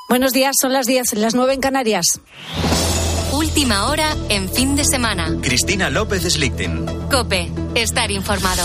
Buenos días, son las 10, las 9 en Canarias. Última hora en fin de semana. Cristina López Slichting. COPE, estar informado.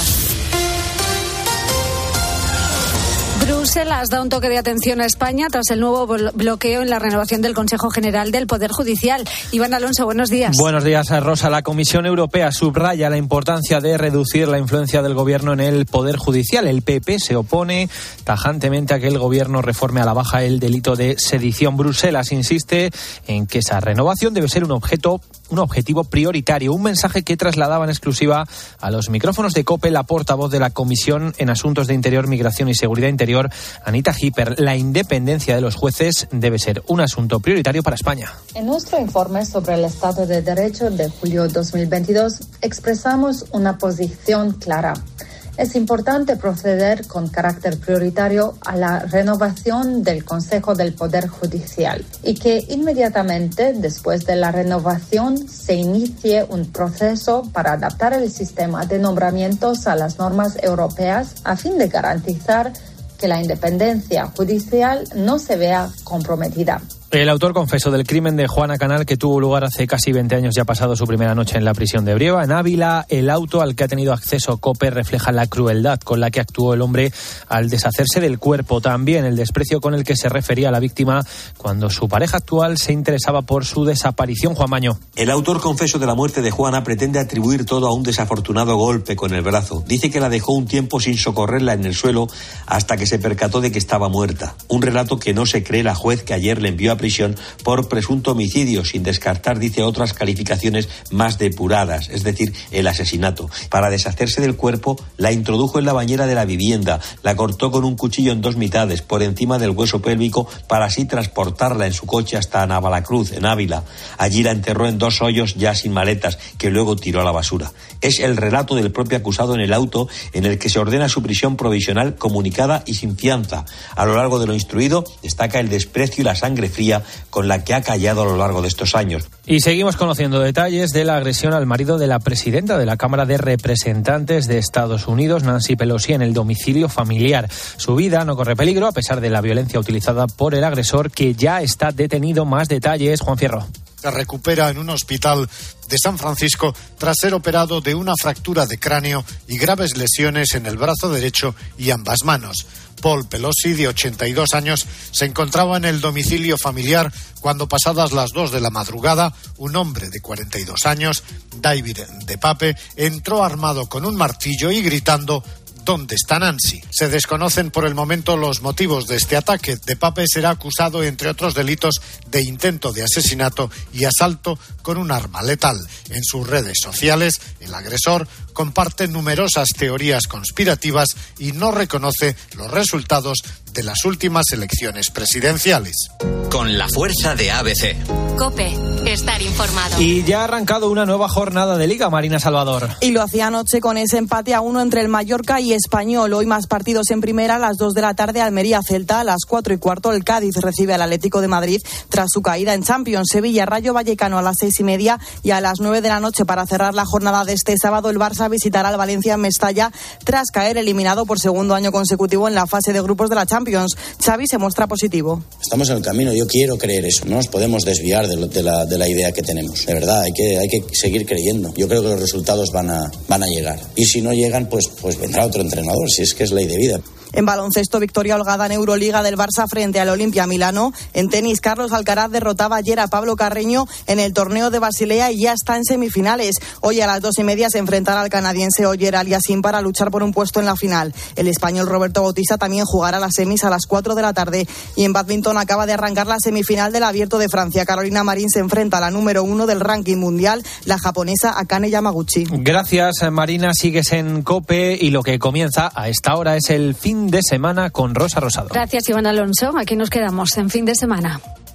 Bruselas da un toque de atención a España tras el nuevo bloqueo en la renovación del Consejo General del Poder Judicial. Iván Alonso, buenos días. Buenos días, Rosa. La Comisión Europea subraya la importancia de reducir la influencia del Gobierno en el Poder Judicial. El PP se opone tajantemente a que el Gobierno reforme a la baja el delito de sedición. Bruselas insiste en que esa renovación debe ser un objetivo prioritario. Un mensaje que trasladaba en exclusiva a los micrófonos de COPE la portavoz de la Comisión en Asuntos de Interior, Migración y Seguridad Interior, Anita Hipper. La independencia de los jueces debe ser un asunto prioritario para España. En nuestro informe sobre el Estado de Derecho de julio 2022 expresamos una posición clara. Es importante proceder con carácter prioritario a la renovación del Consejo del Poder Judicial y que inmediatamente después de la renovación se inicie un proceso para adaptar el sistema de nombramientos a las normas europeas a fin de garantizar que la independencia judicial no se vea comprometida. El autor confeso del crimen de Juana Canal, que tuvo lugar hace casi 20 años, ya ha pasado su primera noche en la prisión de Brieva. En Ávila, el auto al que ha tenido acceso COPE refleja la crueldad con la que actuó el hombre al deshacerse del cuerpo. También el desprecio con el que se refería a la víctima cuando su pareja actual se interesaba por su desaparición. Juan Maño. El autor confeso de la muerte de Juana pretende atribuir todo a un desafortunado golpe con el brazo. Dice que la dejó un tiempo sin socorrerla en el suelo hasta que se percató de que estaba muerta. Un relato que no se cree la juez que ayer le envió a prisión por presunto homicidio, sin descartar, dice, otras calificaciones más depuradas, es decir, el asesinato. Para deshacerse del cuerpo, la introdujo en la bañera de la vivienda, la cortó con un cuchillo en dos mitades, por encima del hueso pélvico, para así transportarla en su coche hasta Navalacruz, en Ávila. Allí la enterró en dos hoyos ya sin maletas, que luego tiró a la basura. Es el relato del propio acusado en el auto, en el que se ordena su prisión provisional comunicada y sin fianza. A lo largo de lo instruido, destaca el desprecio y la sangre fría con la que ha callado a lo largo de estos años. Y seguimos conociendo detalles de la agresión al marido de la presidenta de la Cámara de Representantes de Estados Unidos, Nancy Pelosi, en el domicilio familiar. Su vida no corre peligro a pesar de la violencia utilizada por el agresor, que ya está detenido. Más detalles, Juan Fierro. Se recupera en un hospital de San Francisco tras ser operado de una fractura de cráneo y graves lesiones en el brazo derecho y ambas manos. Paul Pelosi, de 82 años, se encontraba en el domicilio familiar cuando, pasadas las 2 de la madrugada, un hombre de 42 años, David DePape, entró armado con un martillo y gritando: ¿dónde está Nancy? Se desconocen por el momento los motivos de este ataque. DePape será acusado, entre otros delitos, de intento de asesinato y asalto con un arma letal. En sus redes sociales, el agresor comparte numerosas teorías conspirativas y no reconoce los resultados de las últimas elecciones presidenciales. Con la fuerza de ABC. COPE, estar informado. Y ya ha arrancado una nueva jornada de Liga, Marina Salvador. Y lo hacía anoche con ese empate a 1 entre el Mallorca y Español. Hoy más partidos en primera: a las 2 de la tarde Almería-Celta, a las 4:15 el Cádiz recibe al Atlético de Madrid tras su caída en Champions. Sevilla-Rayo Vallecano a las 6:30 y a las 9 de la noche, para cerrar la jornada de este sábado, el Barça visitará al Valencia en Mestalla tras caer eliminado por segundo año consecutivo en la fase de grupos de la Champions. Xavi se muestra positivo. Estamos en el camino, yo quiero creer eso, no nos podemos desviar de la idea que tenemos. De verdad, hay que seguir creyendo. Yo creo que los resultados van a llegar. Y si no llegan, pues vendrá otro entrenador, si es que es ley de vida. En baloncesto, victoria holgada en Euroliga del Barça frente al Olimpia Milano. En tenis, Carlos Alcaraz derrotaba ayer a Pablo Carreño en el torneo de Basilea y ya está en semifinales. Hoy a las 2:30 se enfrentará al canadiense Oyer Aliassime para luchar por un puesto en la final. El español Roberto Bautista también jugará las semis a las 4 de la tarde. Y en bádminton acaba de arrancar la semifinal del Abierto de Francia. Carolina Marín se enfrenta a la número 1 del ranking mundial, la japonesa Akane Yamaguchi. Gracias, Marina. Sigues en COPE y lo que comienza a esta hora es el fin de semana con Rosa Rosado. Gracias, Iván Alonso. Aquí nos quedamos en fin de semana.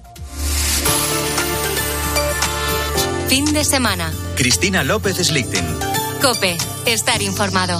Fin de semana. Cristina López Slichting. COPE, estar informado.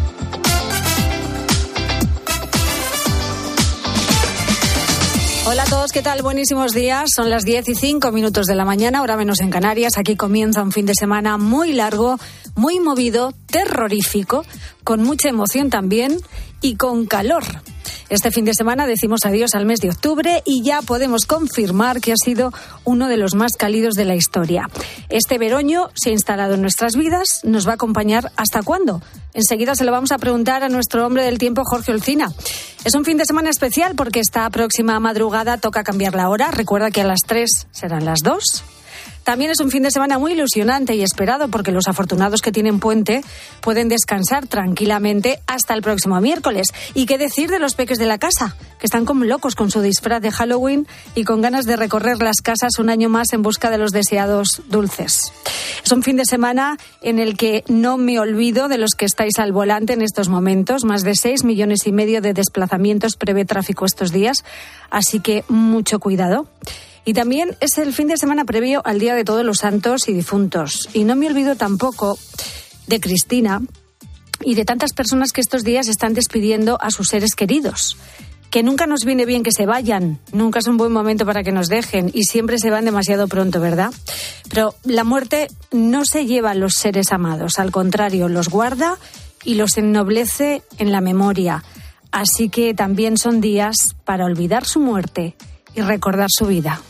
Hola a todos. todos, ¿qué tal? Buenísimos días. Son las 10:05 de la mañana, hora menos en Canarias. Aquí comienza un fin de semana muy largo, muy movido, terrorífico, con mucha emoción también y con calor. Este fin de semana decimos adiós al mes de octubre y ya podemos confirmar que ha sido uno de los más cálidos de la historia. Este veroño se ha instalado en nuestras vidas, nos va a acompañar ¿hasta cuándo? Enseguida se lo vamos a preguntar a nuestro hombre del tiempo, Jorge Olcina. Es un fin de semana especial porque esta próxima madrugada toca cambiar la hora. Recuerda que a las 3 serán las 2. También es un fin de semana muy ilusionante y esperado porque los afortunados que tienen puente pueden descansar tranquilamente hasta el próximo miércoles. ¿Y qué decir de los peques de la casa? Que están como locos con su disfraz de Halloween y con ganas de recorrer las casas un año más en busca de los deseados dulces. Es un fin de semana en el que no me olvido de los que estáis al volante en estos momentos. Más de 6,5 millones de desplazamientos prevé tráfico estos días, así que mucho cuidado. Y también es el fin de semana previo al Día de Todos los Santos y Difuntos. Y no me olvido tampoco de Cristina y de tantas personas que estos días están despidiendo a sus seres queridos. Que nunca nos viene bien que se vayan, nunca es un buen momento para que nos dejen y siempre se van demasiado pronto, ¿verdad? Pero la muerte no se lleva a los seres amados, al contrario, los guarda y los ennoblece en la memoria. Así que también son días para olvidar su muerte y recordar su vida.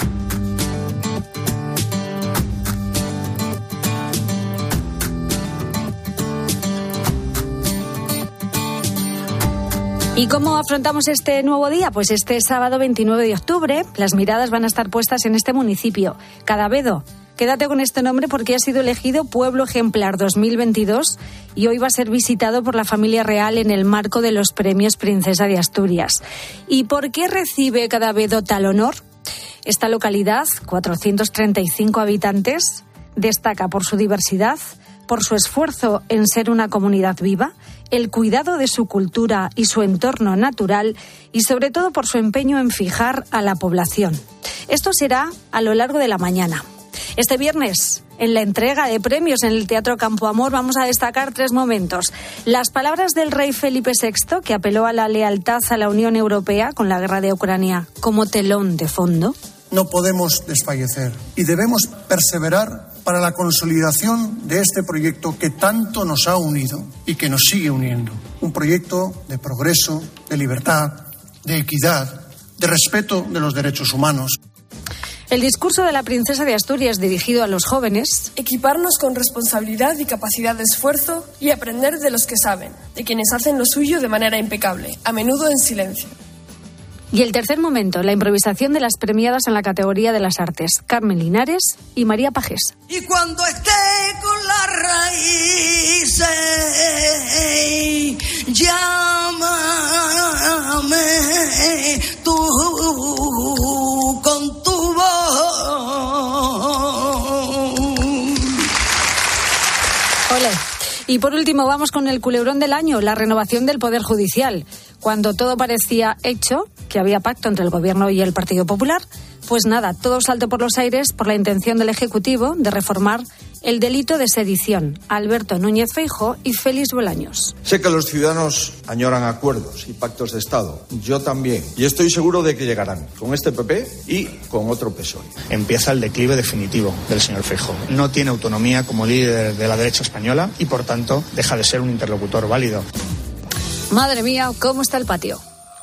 ¿Y cómo afrontamos este nuevo día? Pues este sábado 29 de octubre las miradas van a estar puestas en este municipio, Cadavedo. Quédate con este nombre porque ha sido elegido Pueblo Ejemplar 2022 y hoy va a ser visitado por la familia real en el marco de los premios Princesa de Asturias. ¿Y por qué recibe Cadavedo tal honor? Esta localidad, 435 habitantes, destaca por su diversidad, por su esfuerzo en ser una comunidad viva, el cuidado de su cultura y su entorno natural y sobre todo por su empeño en fijar a la población. Esto será a lo largo de la mañana. Este viernes, en la entrega de premios en el Teatro Campo Amor, vamos a destacar 3 momentos. Las palabras del rey Felipe VI, que apeló a la lealtad a la Unión Europea con la guerra de Ucrania como telón de fondo. No podemos desfallecer y debemos perseverar para la consolidación de este proyecto que tanto nos ha unido y que nos sigue uniendo. Un proyecto de progreso, de libertad, de equidad, de respeto de los derechos humanos. El discurso de la princesa de Asturias dirigido a los jóvenes. Equiparnos con responsabilidad y capacidad de esfuerzo y aprender de los que saben, de quienes hacen lo suyo de manera impecable, a menudo en silencio. Y el tercer momento, la improvisación de las premiadas en la categoría de las artes, Carmen Linares y María Pajés. Y cuando esté con las raíces, llámame tú con tu voz. Olé. Y por último vamos con el culebrón del año, la renovación del Poder Judicial. Cuando todo parecía hecho, que había pacto entre el Gobierno y el Partido Popular, pues nada, todo saltó por los aires por la intención del Ejecutivo de reformar el delito de sedición. Alberto Núñez Feijóo y Félix Bolaños. Sé que los ciudadanos añoran acuerdos y pactos de Estado. Yo también. Y estoy seguro de que llegarán con este PP y con otro PSOE. Empieza el declive definitivo del señor Feijóo. No tiene autonomía como líder de la derecha española y, por tanto, deja de ser un interlocutor válido. Madre mía, ¿cómo está el patio?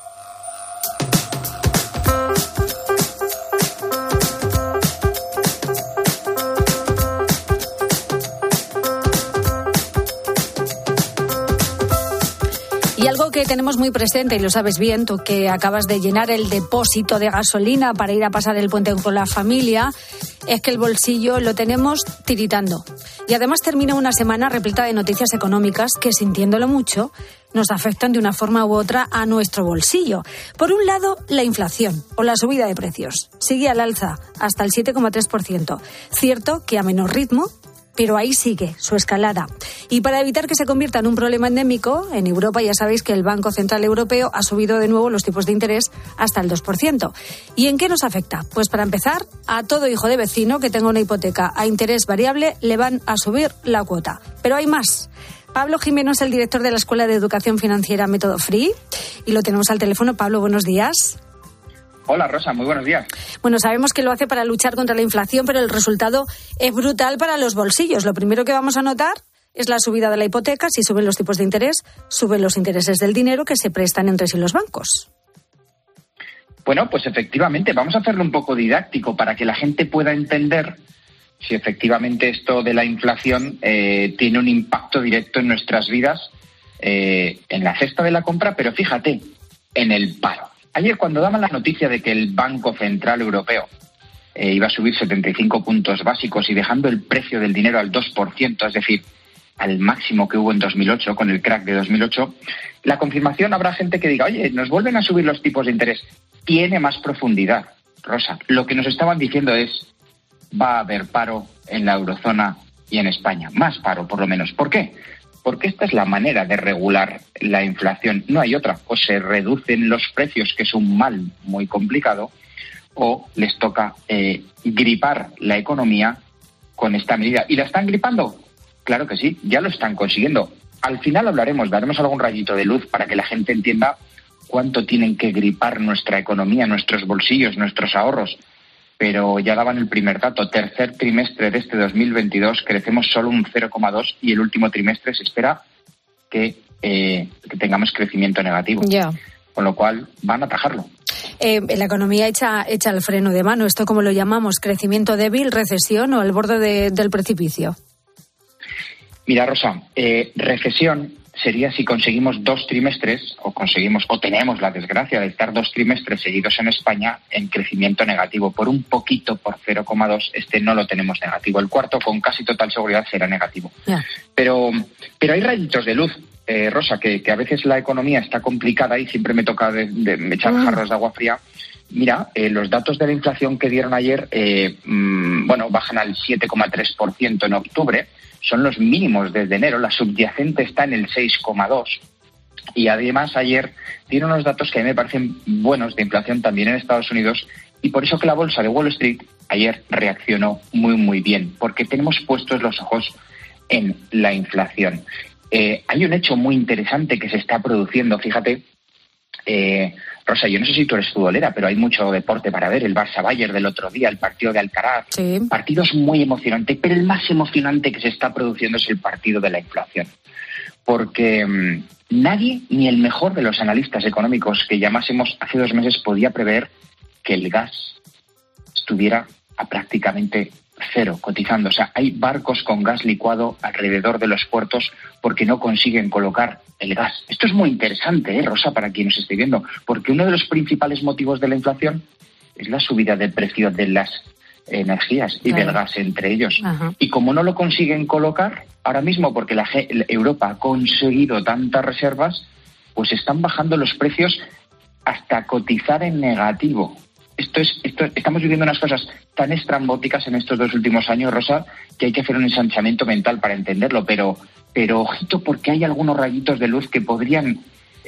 Y algo que tenemos muy presente, y lo sabes bien, tú que acabas de llenar el depósito de gasolina para ir a pasar el puente con la familia, es que el bolsillo lo tenemos tiritando. Y además termina una semana repleta de noticias económicas que, sintiéndolo mucho, nos afectan de una forma u otra a nuestro bolsillo. Por un lado, la inflación o la subida de precios. Sigue al alza hasta el 7,3%. Cierto que a menor ritmo, pero ahí sigue su escalada. Y para evitar que se convierta en un problema endémico, en Europa ya sabéis que el Banco Central Europeo ha subido de nuevo los tipos de interés hasta el 2%. ¿Y en qué nos afecta? Pues para empezar, a todo hijo de vecino que tenga una hipoteca a interés variable le van a subir la cuota. Pero hay más. Pablo Jimeno es el director de la Escuela de Educación Financiera Método Free y lo tenemos al teléfono. Pablo, buenos días. Hola Rosa, muy buenos días. Bueno, sabemos que lo hace para luchar contra la inflación, pero el resultado es brutal para los bolsillos. Lo primero que vamos a notar es la subida de la hipoteca. Si suben los tipos de interés, suben los intereses del dinero que se prestan entre sí los bancos. Bueno, pues efectivamente, vamos a hacerlo un poco didáctico para que la gente pueda entender si efectivamente esto de la inflación tiene un impacto directo en nuestras vidas, en la cesta de la compra, pero fíjate, en el paro. Ayer, cuando daban la noticia de que el Banco Central Europeo iba a subir 75 puntos básicos y dejando el precio del dinero al 2%, es decir, al máximo que hubo en 2008, con el crack de 2008, la confirmación, habrá gente que diga, oye, nos vuelven a subir los tipos de interés. Tiene más profundidad, Rosa. Lo que nos estaban diciendo es, va a haber paro en la eurozona y en España. Más paro, por lo menos. ¿Por qué? Porque esta es la manera de regular la inflación. No hay otra. O se reducen los precios, que es un mal muy complicado, o les toca gripar la economía con esta medida. ¿Y la están gripando? Claro que sí, ya lo están consiguiendo. Al final daremos algún rayito de luz para que la gente entienda cuánto tienen que gripar nuestra economía, nuestros bolsillos, nuestros ahorros. Pero ya daban el primer dato. Tercer trimestre de este 2022 crecemos solo un 0,2 y el último trimestre se espera que tengamos crecimiento negativo. Ya. Con lo cual van a atajarlo. La economía echa el freno de mano. ¿Esto cómo lo llamamos? ¿Crecimiento débil, recesión o al borde del precipicio? Mira, Rosa, recesión sería si conseguimos 2 trimestres, o tenemos la desgracia de estar 2 trimestres seguidos en España en crecimiento negativo. Por un poquito, por 0,2, no lo tenemos negativo. El cuarto, con casi total seguridad, será negativo. Yeah. Pero hay rayitos de luz, Rosa, que a veces la economía está complicada y siempre me toca de echar jarros de agua fría. Mira, los datos de la inflación que dieron ayer, bajan al 7,3% en octubre. Son los mínimos desde enero, la subyacente está en el 6,2%. Y además ayer dieron unos datos que a mí me parecen buenos de inflación también en Estados Unidos, y por eso que la bolsa de Wall Street ayer reaccionó muy, muy bien, porque tenemos puestos los ojos en la inflación. Hay un hecho muy interesante que se está produciendo, fíjate, Rosa, yo no sé si tú eres futbolera, pero hay mucho deporte para ver. El Barça-Bayern del otro día, el partido de Alcaraz. Sí. Partidos muy emocionantes, pero el más emocionante que se está produciendo es el partido de la inflación. Porque nadie, ni el mejor de los analistas económicos que llamásemos hace 2 meses, podía prever que el gas estuviera a prácticamente cero cotizando. O sea, hay barcos con gas licuado alrededor de los puertos porque no consiguen colocar el gas. Esto es muy interesante, Rosa, para quien nos esté viendo, porque uno de los principales motivos de la inflación es la subida del precio de las energías y del gas entre ellos. Ajá. Y como no lo consiguen colocar ahora mismo, porque Europa ha conseguido tantas reservas, pues están bajando los precios hasta cotizar en negativo. Estamos viviendo unas cosas tan estrambóticas en estos 2 últimos años, Rosa, que hay que hacer un ensanchamiento mental para entenderlo, pero ojito, porque hay algunos rayitos de luz que podrían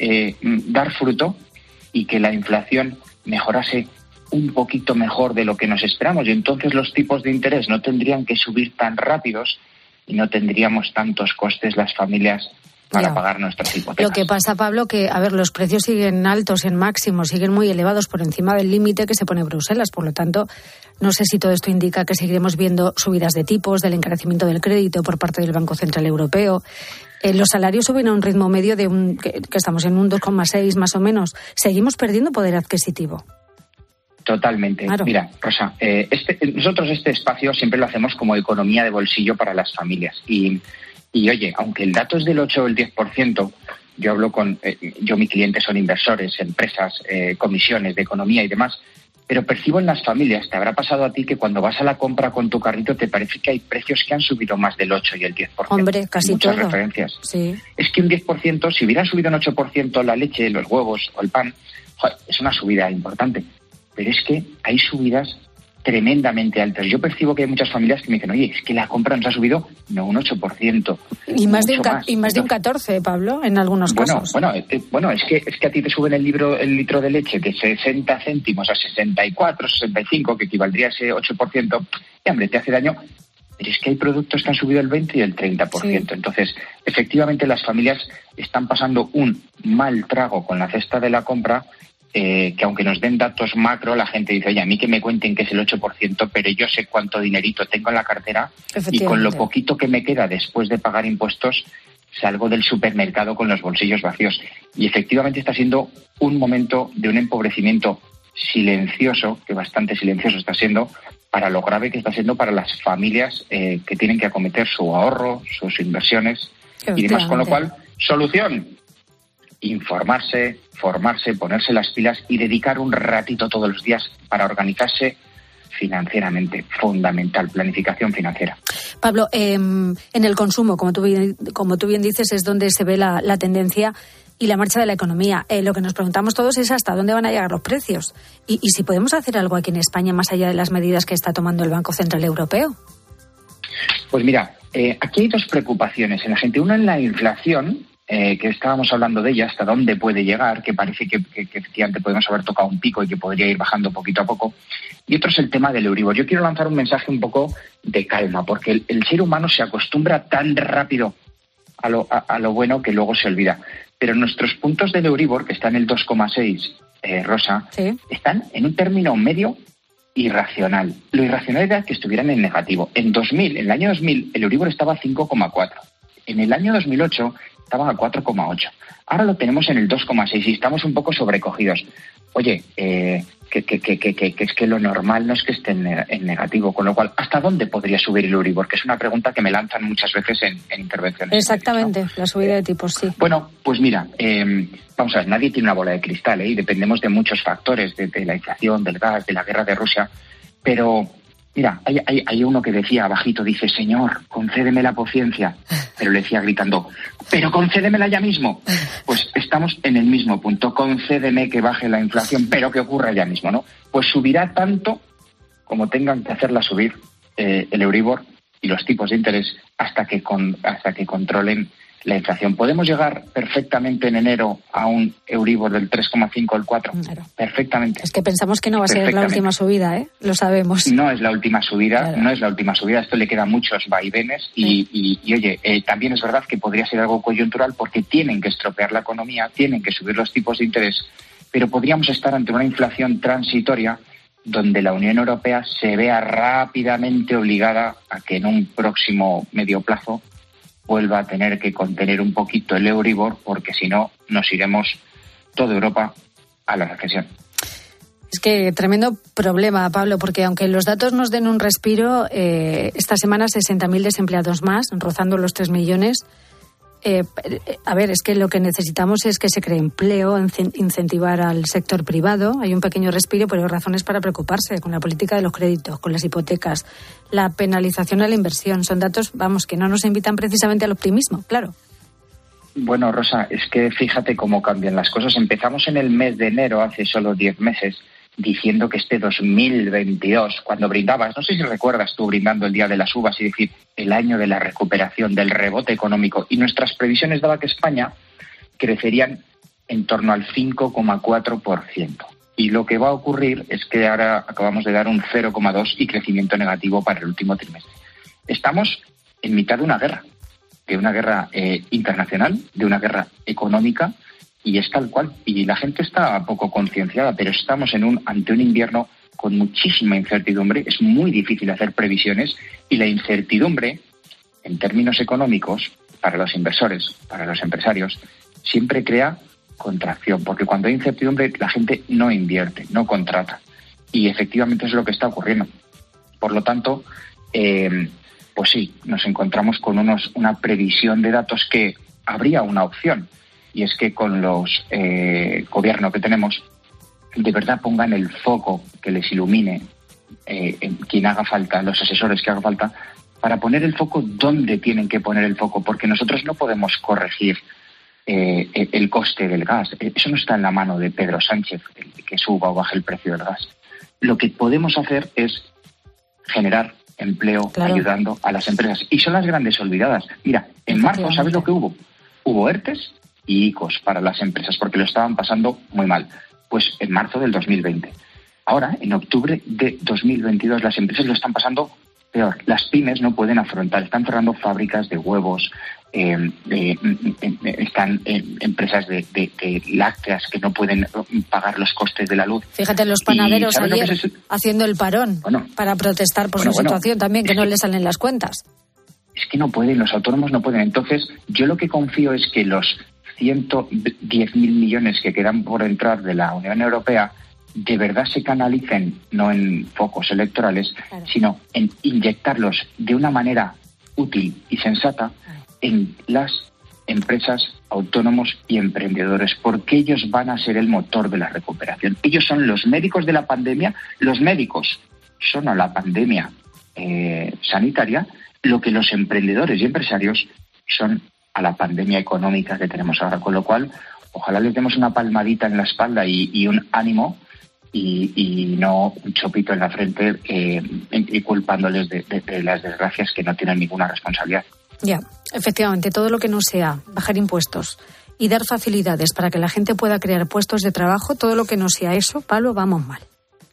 dar fruto y que la inflación mejorase un poquito mejor de lo que nos esperamos, y entonces los tipos de interés no tendrían que subir tan rápidos y no tendríamos tantos costes las familias para pagar nuestras hipotecas. Lo que pasa, Pablo, que los precios siguen altos en máximos, siguen muy elevados por encima del límite que se pone Bruselas. Por lo tanto, no sé si todo esto indica que seguiremos viendo subidas de tipos, del encarecimiento del crédito por parte del Banco Central Europeo. Los salarios suben a un ritmo medio que estamos en un 2,6 más o menos. Seguimos perdiendo poder adquisitivo. Totalmente. Claro. Mira, Rosa, nosotros este espacio siempre lo hacemos como economía de bolsillo para las familias. Y oye, aunque el dato es del 8 o el 10%, yo hablo mis clientes son inversores, empresas, comisiones de economía y demás, pero percibo en las familias, te habrá pasado a ti que cuando vas a la compra con tu carrito te parece que hay precios que han subido más del 8 y el 10%. Hombre, casi muchas todo. Referencias. Sí. Es que un 10%, si hubieran subido un 8% la leche, los huevos o el pan, es una subida importante. Pero es que hay subidas tremendamente altas. Yo percibo que hay muchas familias que me dicen, oye, es que la compra nos ha subido un 8%. Y más de un 14%, Pablo, en algunos casos. Bueno, es que a ti te suben el litro de leche de 60 céntimos a 64, 65, que equivaldría a ese 8%, y hombre, te hace daño. Pero es que hay productos que han subido el 20 y el 30%. Sí. Entonces, efectivamente, las familias están pasando un mal trago con la cesta de la compra, que aunque nos den datos macro, la gente dice, oye, a mí que me cuenten que es el 8%, pero yo sé cuánto dinerito tengo en la cartera y con lo poquito que me queda después de pagar impuestos, salgo del supermercado con los bolsillos vacíos. Y efectivamente está siendo un momento de un empobrecimiento silencioso, que bastante silencioso está siendo, para lo grave que está siendo para las familias que tienen que acometer su ahorro, sus inversiones y demás. Con lo cual, solución: informarse, formarse, ponerse las pilas y dedicar un ratito todos los días para organizarse financieramente. Fundamental, planificación financiera. Pablo, en el consumo, como tú bien dices, es donde se ve la tendencia y la marcha de la economía. Lo que nos preguntamos todos es hasta dónde van a llegar los precios y si podemos hacer algo aquí en España más allá de las medidas que está tomando el Banco Central Europeo. Pues mira, aquí hay dos preocupaciones en la gente. Una es la inflación, que estábamos hablando de ella, hasta dónde puede llegar, que parece que efectivamente podemos haber tocado un pico y que podría ir bajando poquito a poco. Y otro es el tema del Euribor. Yo quiero lanzar un mensaje un poco de calma, porque el ser humano se acostumbra tan rápido a lo bueno que luego se olvida. Pero nuestros puntos del Euribor, que están en el 2,6, Rosa, ¿sí?, están en un término medio irracional. Lo irracional era que estuvieran en negativo. En el año 2000, el Euribor estaba a 5,4. En el año 2008 estaba a 4,8. Ahora lo tenemos en el 2,6 y estamos un poco sobrecogidos. Oye, que es que lo normal no es que esté en negativo, con lo cual, ¿hasta dónde podría subir el Euribor? Que es una pregunta que me lanzan muchas veces en intervenciones. Exactamente, ¿no? La subida de tipos, sí. Bueno, pues mira, vamos a ver, nadie tiene una bola de cristal, y dependemos de muchos factores, de la inflación, del gas, de la guerra de Rusia, pero mira, hay uno que decía bajito, dice, Señor, concédeme la paciencia, pero le decía gritando, pero concédemela ya mismo. Pues estamos en el mismo punto, concédeme que baje la inflación, pero que ocurra ya mismo, ¿no? Pues subirá tanto como tengan que hacerla subir el Euribor y los tipos de interés hasta que controlen la inflación. ¿Podemos llegar perfectamente en enero a un Euribor del 3,5 al 4? Claro. Perfectamente. Es que pensamos que no va a ser la última subida, ¿eh? Lo sabemos. No es la última subida, claro. No es la última subida. Esto le quedan muchos vaivenes y oye, también es verdad que podría ser algo coyuntural porque tienen que estropear la economía, tienen que subir los tipos de interés, pero podríamos estar ante una inflación transitoria donde la Unión Europea se vea rápidamente obligada a que en un próximo medio plazo vuelva a tener que contener un poquito el Euribor, porque si no, nos iremos toda Europa a la recesión. Es que tremendo problema, Pablo, porque aunque los datos nos den un respiro, esta semana 60.000 desempleados más, rozando los 3 millones. A ver, es que lo que necesitamos es que se cree empleo, incentivar al sector privado. Hay un pequeño respiro, pero hay razones para preocuparse con la política de los créditos, con las hipotecas, la penalización a la inversión. Son datos, vamos, que no nos invitan precisamente al optimismo, claro. Bueno, Rosa, es que fíjate cómo cambian las cosas. Empezamos en el mes de enero, hace solo 10 meses, diciendo que este 2022, cuando brindabas, no sé si recuerdas tú brindando el Día de las Uvas y decir el año de la recuperación, del rebote económico, y nuestras previsiones daban que España crecerían en torno al 5,4%. Y lo que va a ocurrir es que ahora acabamos de dar un 0,2% y crecimiento negativo para el último trimestre. Estamos en mitad de una guerra internacional, de una guerra económica, y es tal cual, y la gente está poco concienciada, pero estamos ante un invierno con muchísima incertidumbre. Es muy difícil hacer previsiones y la incertidumbre, en términos económicos, para los inversores, para los empresarios, siempre crea contracción, porque cuando hay incertidumbre la gente no invierte, no contrata, y efectivamente es lo que está ocurriendo. Por lo tanto, pues sí, nos encontramos con una previsión de datos que habría una opción, y es que con los gobiernos que tenemos, de verdad pongan el foco, que les ilumine en quien haga falta, los asesores que haga falta, para poner el foco donde tienen que poner el foco, porque nosotros no podemos corregir el coste del gas. Eso no está en la mano de Pedro Sánchez, que suba o baje el precio del gas. Lo que podemos hacer es generar empleo, claro, ayudando a las empresas. Y son las grandes olvidadas. Mira, en marzo, ¿sabes lo que hubo? Hubo ERTES y ICOs para las empresas, porque lo estaban pasando muy mal. Pues en marzo del 2020. Ahora, en octubre de 2022, las empresas lo están pasando Peor, las pymes no pueden afrontar, están cerrando fábricas de huevos, están empresas de lácteas que no pueden pagar los costes de la luz. Fíjate, los panaderos ayer haciendo el parón para protestar por su situación también, que no les salen las cuentas. Es que no pueden, los autónomos no pueden. Entonces, yo lo que confío es que los 110.000 millones que quedan por entrar de la Unión Europea de verdad se canalicen, no en focos electorales, sino en inyectarlos de una manera útil y sensata en las empresas, autónomos y emprendedores, porque ellos van a ser el motor de la recuperación. Ellos son los médicos de la pandemia, los médicos son a la pandemia sanitaria, lo que los emprendedores y empresarios son a la pandemia económica que tenemos ahora, con lo cual ojalá les demos una palmadita en la espalda y un ánimo y no un chopito en la frente y culpándoles de las desgracias que no tienen ninguna responsabilidad. Ya, efectivamente, todo lo que no sea bajar impuestos y dar facilidades para que la gente pueda crear puestos de trabajo, todo lo que no sea eso, Pablo, vamos mal.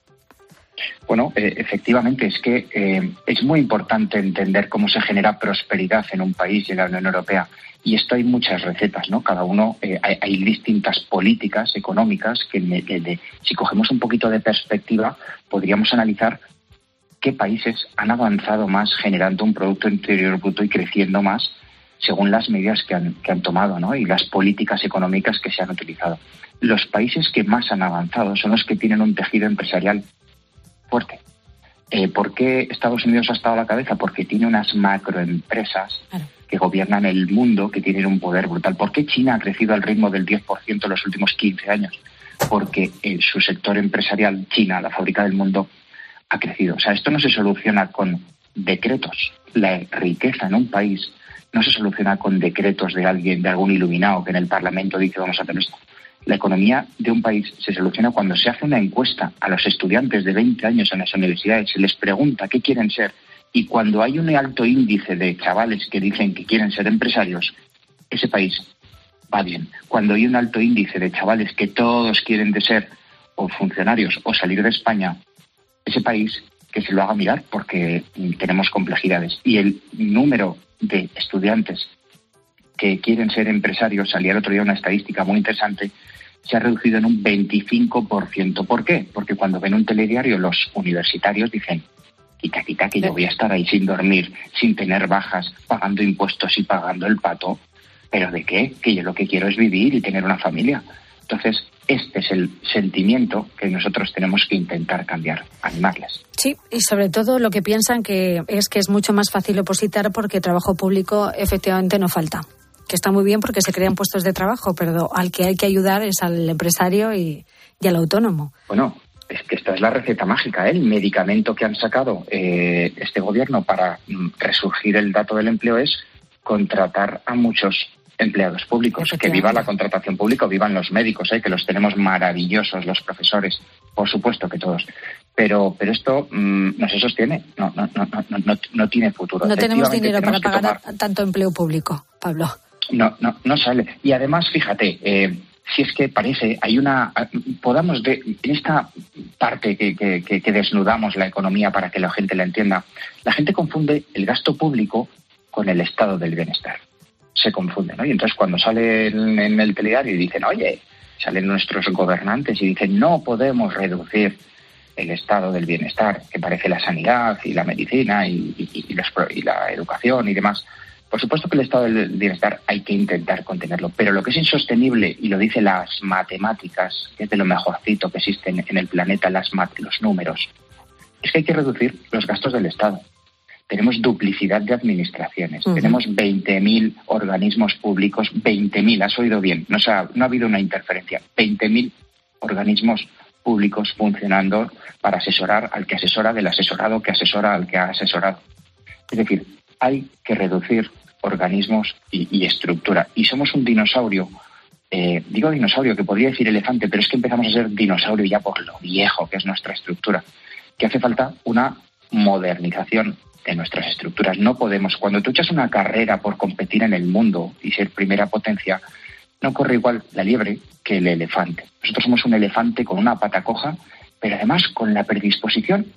Bueno, efectivamente, es que es muy importante entender cómo se genera prosperidad en un país y en la Unión Europea. Y esto hay muchas recetas, ¿no? Cada uno, hay distintas políticas económicas que si cogemos un poquito de perspectiva, podríamos analizar qué países han avanzado más generando un Producto Interior Bruto y creciendo más según las medidas que han tomado, ¿no? Y las políticas económicas que se han utilizado. Los países que más han avanzado son los que tienen un tejido empresarial fuerte. ¿Por qué Estados Unidos ha estado a la cabeza? Porque tiene unas macroempresas que gobiernan el mundo, que tienen un poder brutal. ¿Por qué China ha crecido al ritmo del 10% en los últimos 15 años? Porque su sector empresarial, China, la fábrica del mundo, ha crecido. O sea, esto no se soluciona con decretos. La riqueza en un país no se soluciona con decretos de algún iluminado que en el Parlamento dice vamos a hacer esto. La economía de un país se soluciona cuando se hace una encuesta a los estudiantes de 20 años en las universidades, se les pregunta qué quieren ser, y cuando hay un alto índice de chavales que dicen que quieren ser empresarios, ese país va bien. Cuando hay un alto índice de chavales que todos quieren de ser o funcionarios o salir de España, ese país que se lo haga mirar porque tenemos complejidades. Y el número de estudiantes que quieren ser empresarios, salía el otro día una estadística muy interesante, se ha reducido en un 25%. ¿Por qué? Porque cuando ven un telediario los universitarios dicen quita, que yo voy a estar ahí sin dormir, sin tener bajas, pagando impuestos y pagando el pato. ¿Pero de qué? Que yo lo que quiero es vivir y tener una familia. Entonces, este es el sentimiento que nosotros tenemos que intentar cambiar, animarles. Sí, y sobre todo lo que piensan que es mucho más fácil opositar porque trabajo público efectivamente no falta. Que está muy bien porque se crean puestos de trabajo, pero al que hay que ayudar es al empresario y al autónomo. Bueno, es que esta es la receta mágica, el medicamento que han sacado este gobierno para resurgir el dato del empleo es contratar a muchos empleados públicos. Que viva la contratación pública, vivan los médicos, que los tenemos maravillosos, los profesores, por supuesto que todos. Pero esto no se sostiene, no tiene futuro. No tenemos dinero para pagar tanto empleo público, Pablo. No sale. Y además, fíjate, si es que parece, en esta parte que desnudamos la economía para que la gente la entienda, la gente confunde el gasto público con el estado del bienestar. Se confunde, ¿no? Y entonces cuando salen en el telediario y dicen, oye, salen nuestros gobernantes y dicen, no podemos reducir el estado del bienestar, que parece la sanidad y la medicina y la educación y demás. Por supuesto que el estado del bienestar hay que intentar contenerlo, pero lo que es insostenible, y lo dicen las matemáticas, que es de lo mejorcito que existen en el planeta, los números, es que hay que reducir los gastos del Estado. Tenemos duplicidad de administraciones, tenemos 20.000 organismos públicos, 20.000, has oído bien, no ha habido una interferencia, 20.000 organismos públicos funcionando para asesorar al que asesora del asesorado que asesora al que ha asesorado. Es decir, hay que reducir organismos y estructura. Y somos un dinosaurio, digo dinosaurio, que podría decir elefante, pero es que empezamos a ser dinosaurio ya por lo viejo que es nuestra estructura, que hace falta una modernización de nuestras estructuras. No podemos, cuando tú echas una carrera por competir en el mundo y ser primera potencia, no corre igual la liebre que el elefante. Nosotros somos un elefante con una pata coja, pero además con la predisposición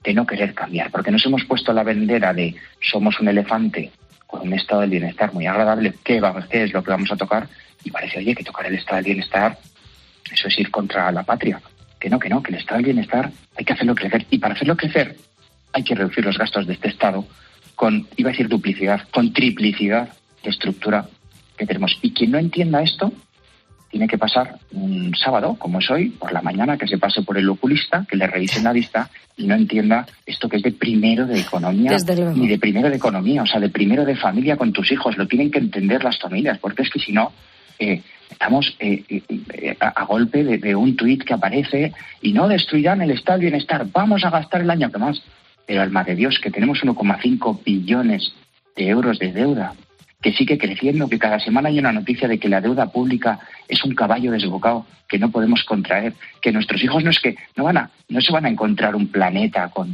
de no querer cambiar, porque nos hemos puesto la bandera de somos un elefante con un estado del bienestar muy agradable, ¿qué es lo que vamos a tocar? Y parece, oye, que tocar el estado del bienestar, eso es ir contra la patria. Que no, que el estado del bienestar hay que hacerlo crecer. Y para hacerlo crecer hay que reducir los gastos de este estado con, iba a decir duplicidad, con triplicidad de estructura que tenemos. Y quien no entienda esto tiene que pasar un sábado, como es hoy, por la mañana, que se pase por el oculista, que le revisen la vista y no entienda esto que es de primero de economía, ni de primero de economía, o sea, de primero de familia con tus hijos. Lo tienen que entender las familias, porque es que si no, estamos a golpe de un tuit que aparece y no destruirán el estado del bienestar, vamos a gastar el año que más. Pero alma de Dios, que tenemos 1,5 billones de euros de deuda, que sigue creciendo, que cada semana hay una noticia de que la deuda pública es un caballo desbocado que no podemos contraer, que nuestros hijos no se van a encontrar un planeta con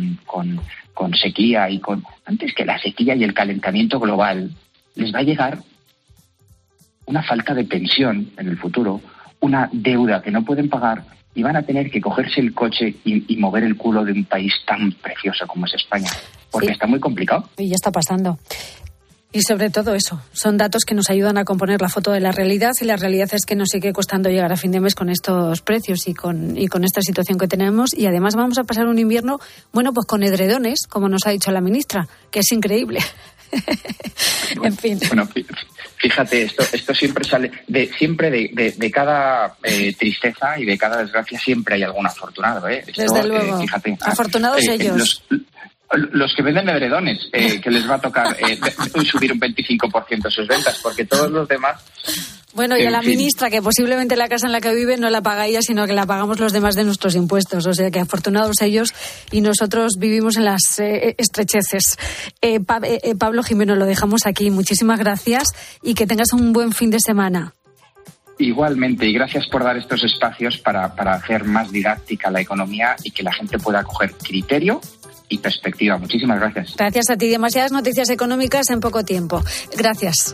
sequía y antes que la sequía y el calentamiento global, les va a llegar una falta de pensión en el futuro, una deuda que no pueden pagar y van a tener que cogerse el coche y mover el culo de un país tan precioso como es España, porque está muy complicado. Y ya está pasando. Y sobre todo eso, son datos que nos ayudan a componer la foto de la realidad, y la realidad es que nos sigue costando llegar a fin de mes con estos precios y con esta situación que tenemos, y además vamos a pasar un invierno, bueno, pues con edredones, como nos ha dicho la ministra, que es increíble. En fin. Bueno, fíjate, esto siempre sale de cada tristeza y de cada desgracia siempre hay algún afortunado, Esto, desde luego. Fíjate, afortunados ellos. Los que venden edredones, que les va a tocar subir un 25% sus ventas, porque todos los demás... Bueno, y a la ministra, que posiblemente la casa en la que vive no la paga ella, sino que la pagamos los demás de nuestros impuestos. O sea que afortunados ellos, y nosotros vivimos en las estrecheces. Pablo Jimeno, lo dejamos aquí. Muchísimas gracias y que tengas un buen fin de semana. Igualmente, y gracias por dar estos espacios para hacer más didáctica la economía y que la gente pueda coger criterio y perspectiva. Muchísimas gracias. Gracias a ti. Demasiadas noticias económicas en poco tiempo. Gracias.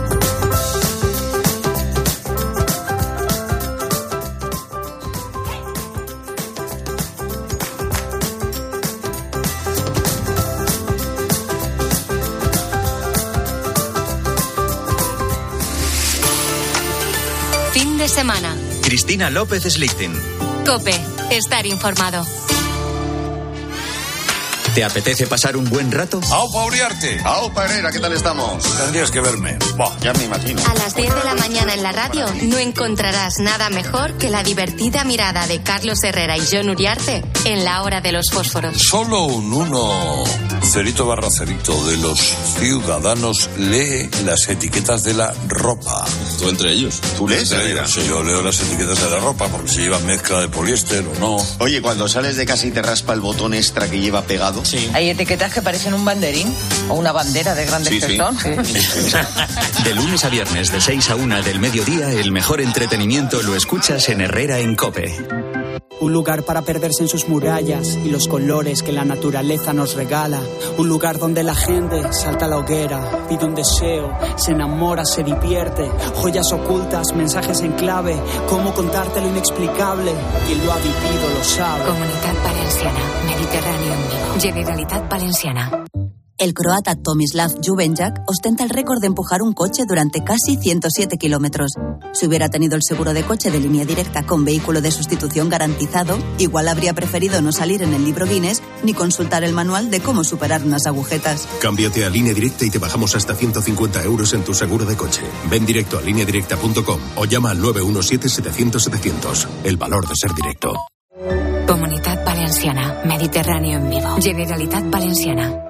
Fin de semana. Cristina López Slichting. COPE. Estar informado. ¿Te apetece pasar un buen rato? ¡Aupa Uriarte! ¡Aupa Herrera! ¿Qué tal estamos? Tendrías que verme. Ya me imagino. A las 10 de la mañana en la radio no encontrarás nada mejor que la divertida mirada de Carlos Herrera y Jon Uriarte en la hora de los fósforos. Solo un 1, cerito barra cerito, de los ciudadanos lee las etiquetas de la ropa. ¿Tú entre ellos? ¿Tú lees? Sí, yo leo las etiquetas de la ropa porque si lleva mezcla de poliéster o no. Oye, cuando sales de casa y te raspa el botón extra que lleva pegado... Sí. Hay etiquetas que parecen un banderín o una bandera de grandes que son. Sí. De lunes a viernes, de 6 a 1 del mediodía, el mejor entretenimiento lo escuchas en Herrera en COPE. Un lugar para perderse en sus murallas y los colores que la naturaleza nos regala. Un lugar donde la gente salta a la hoguera, pide un deseo, se enamora, se divierte. Joyas ocultas, mensajes en clave, cómo contarte lo inexplicable. Quien lo ha vivido lo sabe. Comunitat Valenciana, Mediterráneo en vivo. Generalitat Valenciana. El croata Tomislav Juvenjak ostenta el récord de empujar un coche durante casi 107 kilómetros. Si hubiera tenido el seguro de coche de línea directa con vehículo de sustitución garantizado, igual habría preferido no salir en el libro Guinness ni consultar el manual de cómo superar unas agujetas. Cámbiate a Línea Directa y te bajamos hasta 150 euros en tu seguro de coche. Ven directo a lineadirecta.com o llama al 917-700-700. El valor de ser directo. Comunitat Valenciana, Mediterráneo en vivo. Generalitat Valenciana.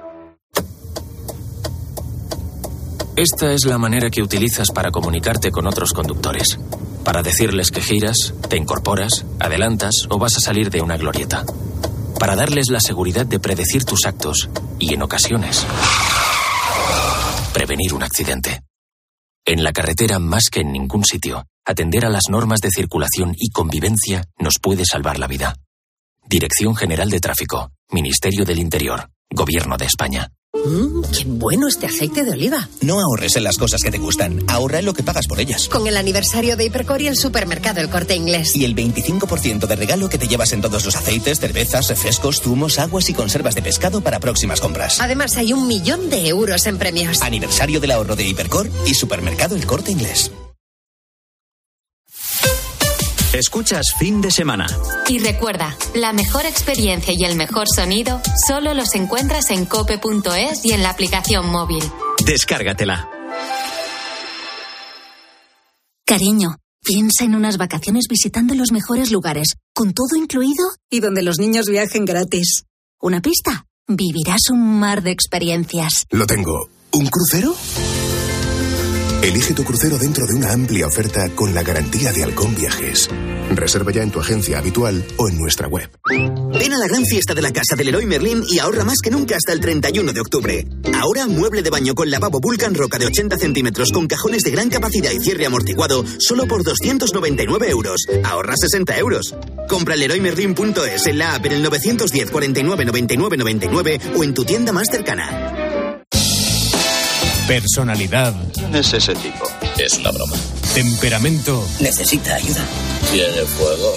Esta es la manera que utilizas para comunicarte con otros conductores. Para decirles que giras, te incorporas, adelantas o vas a salir de una glorieta. Para darles la seguridad de predecir tus actos y, en ocasiones, prevenir un accidente. En la carretera, más que en ningún sitio, atender a las normas de circulación y convivencia nos puede salvar la vida. Dirección General de Tráfico, Ministerio del Interior, Gobierno de España. ¡Qué bueno este aceite de oliva! No ahorres en las cosas que te gustan, ahorra en lo que pagas por ellas. Con el aniversario de Hipercor y el supermercado El Corte Inglés. Y el 25% de regalo que te llevas en todos los aceites, cervezas, refrescos, zumos, aguas y conservas de pescado para próximas compras. Además hay 1 millón de euros en premios. Aniversario del ahorro de Hipercor y supermercado El Corte Inglés. Escuchas Fin de Semana. Y recuerda, la mejor experiencia y el mejor sonido solo los encuentras en cope.es y en la aplicación móvil. Descárgatela. Cariño, piensa en unas vacaciones visitando los mejores lugares, con todo incluido y donde los niños viajen gratis. ¿Una pista? Vivirás un mar de experiencias. Lo tengo. ¿Un crucero? Elige tu crucero dentro de una amplia oferta con la garantía de Halcón Viajes. Reserva ya en tu agencia habitual o en nuestra web. Ven a la gran fiesta de la casa del Leroy Merlin y ahorra más que nunca hasta el 31 de octubre. Ahora, mueble de baño con lavabo Vulcan Roca de 80 centímetros con cajones de gran capacidad y cierre amortiguado solo por 299 euros. Ahorra 60 euros. Compra leroymerlin.es en la app en el 910 49 99 99 o en tu tienda más cercana. Personalidad. ¿Quién es ese tipo? Es una broma. Temperamento. Necesita ayuda. Tiene fuego.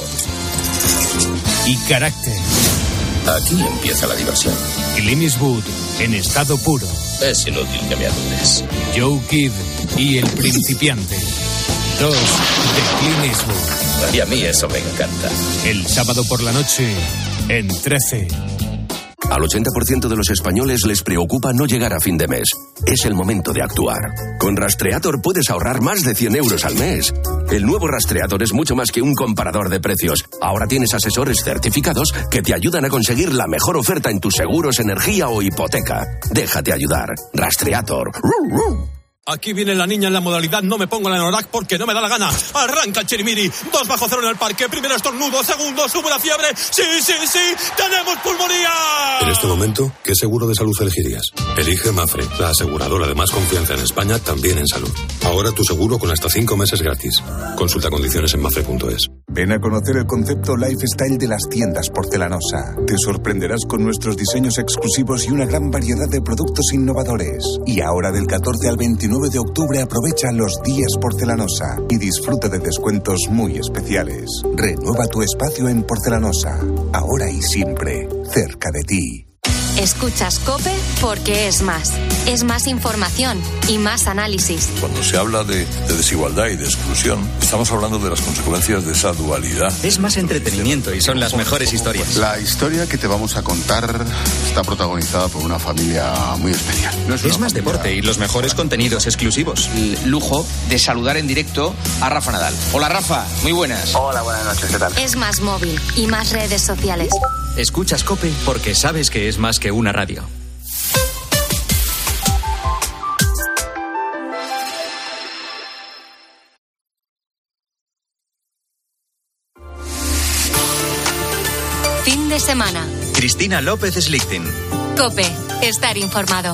Y carácter. Aquí empieza la diversión. Clint Eastwood en estado puro. Es inútil que me adores. Joe Kidd y El Principiante. 2 de Clint Eastwood. Y a mí eso me encanta. El sábado por la noche en 13. Al 80% de los españoles les preocupa no llegar a fin de mes. Es el momento de actuar. Con Rastreator puedes ahorrar más de 100 euros al mes. El nuevo Rastreator es mucho más que un comparador de precios. Ahora tienes asesores certificados que te ayudan a conseguir la mejor oferta en tus seguros, energía o hipoteca. Déjate ayudar. Rastreator. Aquí viene la niña en la modalidad no me pongo la Anorak porque no me da la gana. Arranca el Chirimiri. 2-0 en el parque. Primero estornudo. Segundo, sube la fiebre. ¡Sí! ¡Tenemos pulmonía! En este momento, ¿qué seguro de salud elegirías? Elige Mafre, la aseguradora de más confianza en España, también en salud. Ahora tu seguro con hasta 5 meses gratis. Consulta condiciones en mafre.es. Ven a conocer el concepto lifestyle de las tiendas Porcelanosa. Te sorprenderás con nuestros diseños exclusivos y una gran variedad de productos innovadores. Y ahora del 14 al 29 de octubre aprovecha los días Porcelanosa y disfruta de descuentos muy especiales. Renueva tu espacio en Porcelanosa, ahora y siempre, cerca de ti. Escuchas COPE porque es más. Es más información y más análisis. Cuando se habla de desigualdad y de exclusión, estamos hablando de las consecuencias de esa dualidad. Es más entretenimiento y son las mejores historias. La historia que te vamos a contar está protagonizada por una familia muy especial. Es más deporte y los mejores contenidos exclusivos. El lujo de saludar en directo a Rafa Nadal. Hola Rafa, muy buenas. Hola, buenas noches, ¿qué tal? Es más móvil y más redes sociales. Escuchas COPE porque sabes que es más que una radio. Fin de semana. Cristina López Slichting. COPE. Estar informado.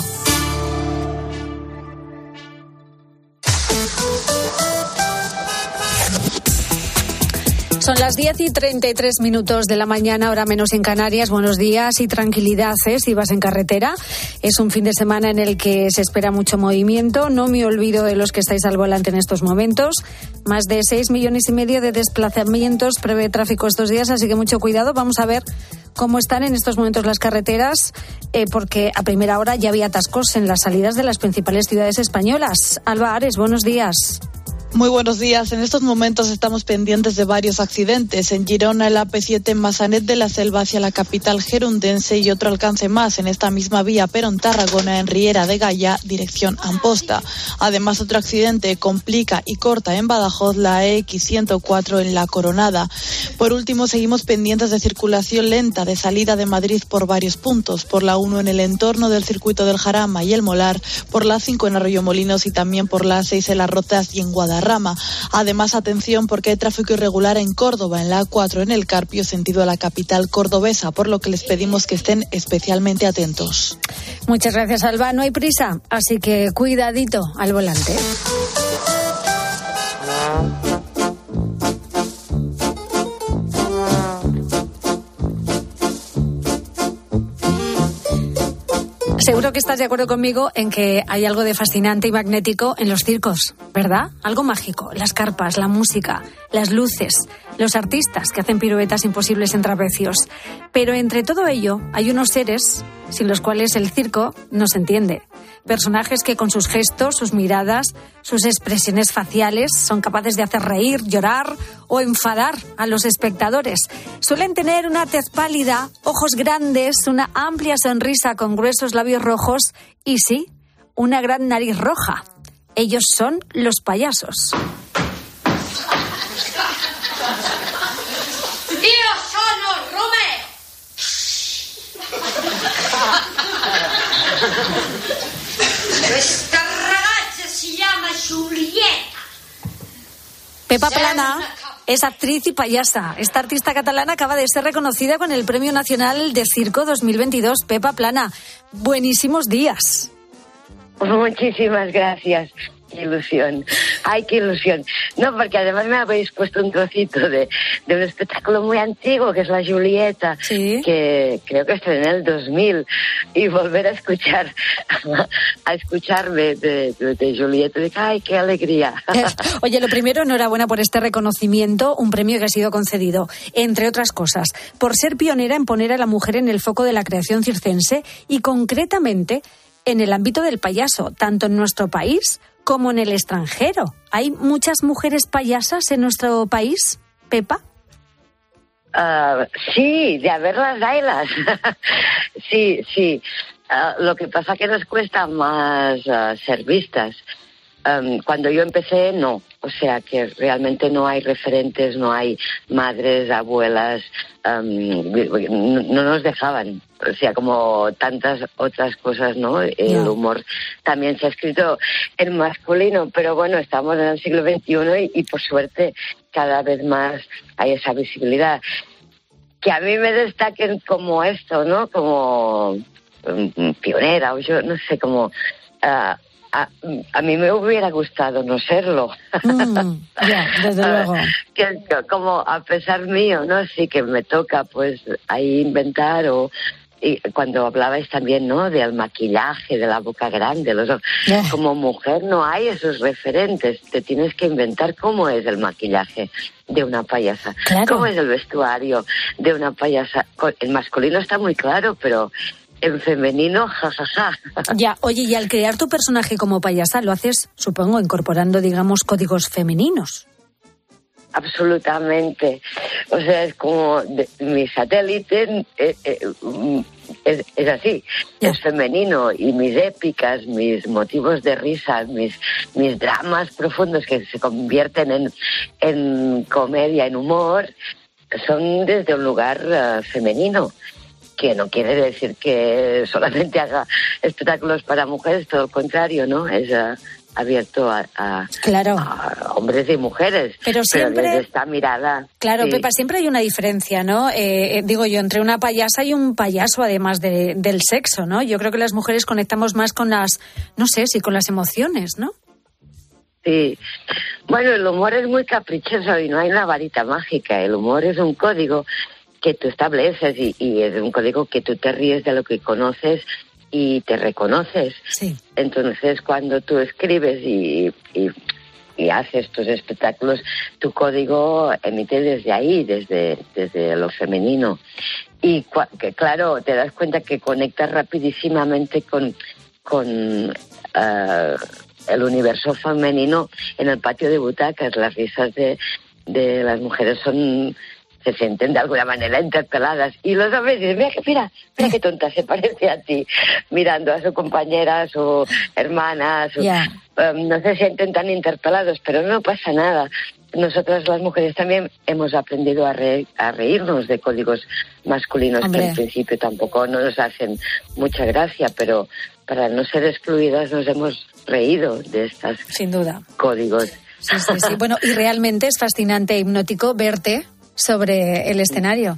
Son las 10:33 de la mañana, hora menos en Canarias. Buenos días y tranquilidad, si vas en carretera. Es un fin de semana en el que se espera mucho movimiento. No me olvido de los que estáis al volante en estos momentos. Más de 6,5 millones de desplazamientos prevé tráfico estos días, así que mucho cuidado. Vamos a ver cómo están en estos momentos las carreteras, porque a primera hora ya había atascos en las salidas de las principales ciudades españolas. Alba Ares, buenos días. Muy buenos días. En estos momentos estamos pendientes de varios accidentes. En Girona, el AP7 en Massanet de la Selva hacia la capital gerundense y otro alcance más en esta misma vía, pero en Tarragona, en Riera de Gaya, dirección Amposta. Además, otro accidente complica y corta en Badajoz la EX104 en La Coronada. Por último, seguimos pendientes de circulación lenta de salida de Madrid por varios puntos. Por la 1 en el entorno del circuito del Jarama y el Molar, por la 5 en Arroyomolinos y también por la 6 en Las Rozas y en Guadarrama. Además, atención porque hay tráfico irregular en Córdoba, en la A4 en el Carpio, sentido a la capital cordobesa, por lo que les pedimos que estén especialmente atentos. Muchas gracias, Alba. No hay prisa, así que cuidadito al volante. Seguro que estás de acuerdo conmigo en que hay algo de fascinante y magnético en los circos, ¿verdad? Algo mágico, las carpas, la música, las luces, los artistas que hacen piruetas imposibles en trapecios. Pero entre todo ello hay unos seres sin los cuales el circo no se entiende. Personajes que con sus gestos, sus miradas, sus expresiones faciales son capaces de hacer reír, llorar o enfadar a los espectadores. Suelen tener una tez pálida, ojos grandes, una amplia sonrisa con gruesos labios rojos y sí, una gran nariz roja. Ellos son los payasos. Io sono Romeo. Questa ragazza si llama Julieta. Pepa Plana es actriz y payasa. Esta artista catalana acaba de ser reconocida con el Premio Nacional de Circo 2022. Pepa Plana, buenísimos días. Muchísimas gracias. Qué ilusión. Ay, qué ilusión. No, porque además me habéis puesto un trocito de un espectáculo muy antiguo que es La Julieta, ¿sí? Que creo que estrené en el 2000, y volver a escucharme de Julieta, de ay, qué alegría. Oye, lo primero, enhorabuena por este reconocimiento, un premio que ha sido concedido, entre otras cosas, por ser pionera en poner a la mujer en el foco de la creación circense y concretamente en el ámbito del payaso, tanto en nuestro país como en el extranjero. ¿Hay muchas mujeres payasas en nuestro país, Pepa? Sí, de haberlas, haylas. Sí. Lo que pasa que nos cuesta más ser vistas. Cuando yo empecé, no. O sea que realmente no hay referentes, no hay madres, abuelas, no nos dejaban. O sea, como tantas otras cosas, ¿no? El humor también se ha escrito en masculino, pero bueno, estamos en el siglo XXI y por suerte cada vez más hay esa visibilidad. Que a mí me destaquen como esto, ¿no? Como pionera, o yo no sé, como... A mí me hubiera gustado no serlo. Desde luego. Que como a pesar mío, ¿no? Sí que me toca pues ahí inventar y cuando hablabais también, ¿no? Del maquillaje, de la boca grande, como mujer no hay esos referentes. Te tienes que inventar cómo es el maquillaje de una payasa, cómo es el vestuario de una payasa. El masculino está muy claro, pero en femenino, jajaja. Ya, oye, y al crear tu personaje como payasa, lo haces, supongo, incorporando, digamos, códigos femeninos. Absolutamente. O sea, es como mi satélite es así, es femenino, y mis épicas, mis motivos de risa, mis dramas profundos que se convierten en comedia, en humor, son desde un lugar femenino. Que no quiere decir que solamente haga espectáculos para mujeres, todo lo contrario, ¿no? Es abierto a hombres y mujeres. Pero siempre, desde esta mirada. Claro, sí. Pepa, siempre hay una diferencia, ¿no? Digo yo, entre una payasa y un payaso, además del sexo, ¿no? Yo creo que las mujeres conectamos más con las, no sé, si con las emociones, ¿no? Sí. Bueno, el humor es muy caprichoso y no hay una varita mágica. El humor es un código que tú estableces y es un código que tú te ríes de lo que conoces y te reconoces. Sí. Entonces, cuando tú escribes y haces tus espectáculos, tu código emite desde ahí, desde lo femenino. Y que, claro, te das cuenta que conectas rapidísimamente con el universo femenino en el patio de butacas. Las risas de las mujeres se sienten de alguna manera interpeladas, y los hombres dicen, mira qué tonta se parece a ti, mirando a su compañera, a su hermana, no se sienten tan interpelados, pero no pasa nada. Nosotras las mujeres también hemos aprendido a reírnos de códigos masculinos. Hombre, que en principio tampoco nos hacen mucha gracia, pero para no ser excluidas nos hemos reído de estas sin duda códigos. Sí. Bueno, y realmente es fascinante e hipnótico verte sobre el escenario.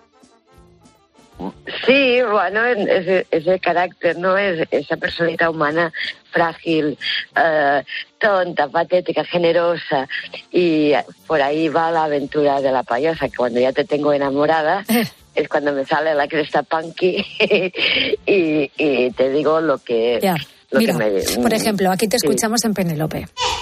Sí, bueno, ese carácter, ¿no? Es esa personita humana frágil, tonta, patética, generosa, y por ahí va la aventura de la payasa, que cuando ya te tengo enamorada es cuando me sale la cresta punky y te digo lo que... Ya. Mira, por ejemplo, aquí te escuchamos en Penélope.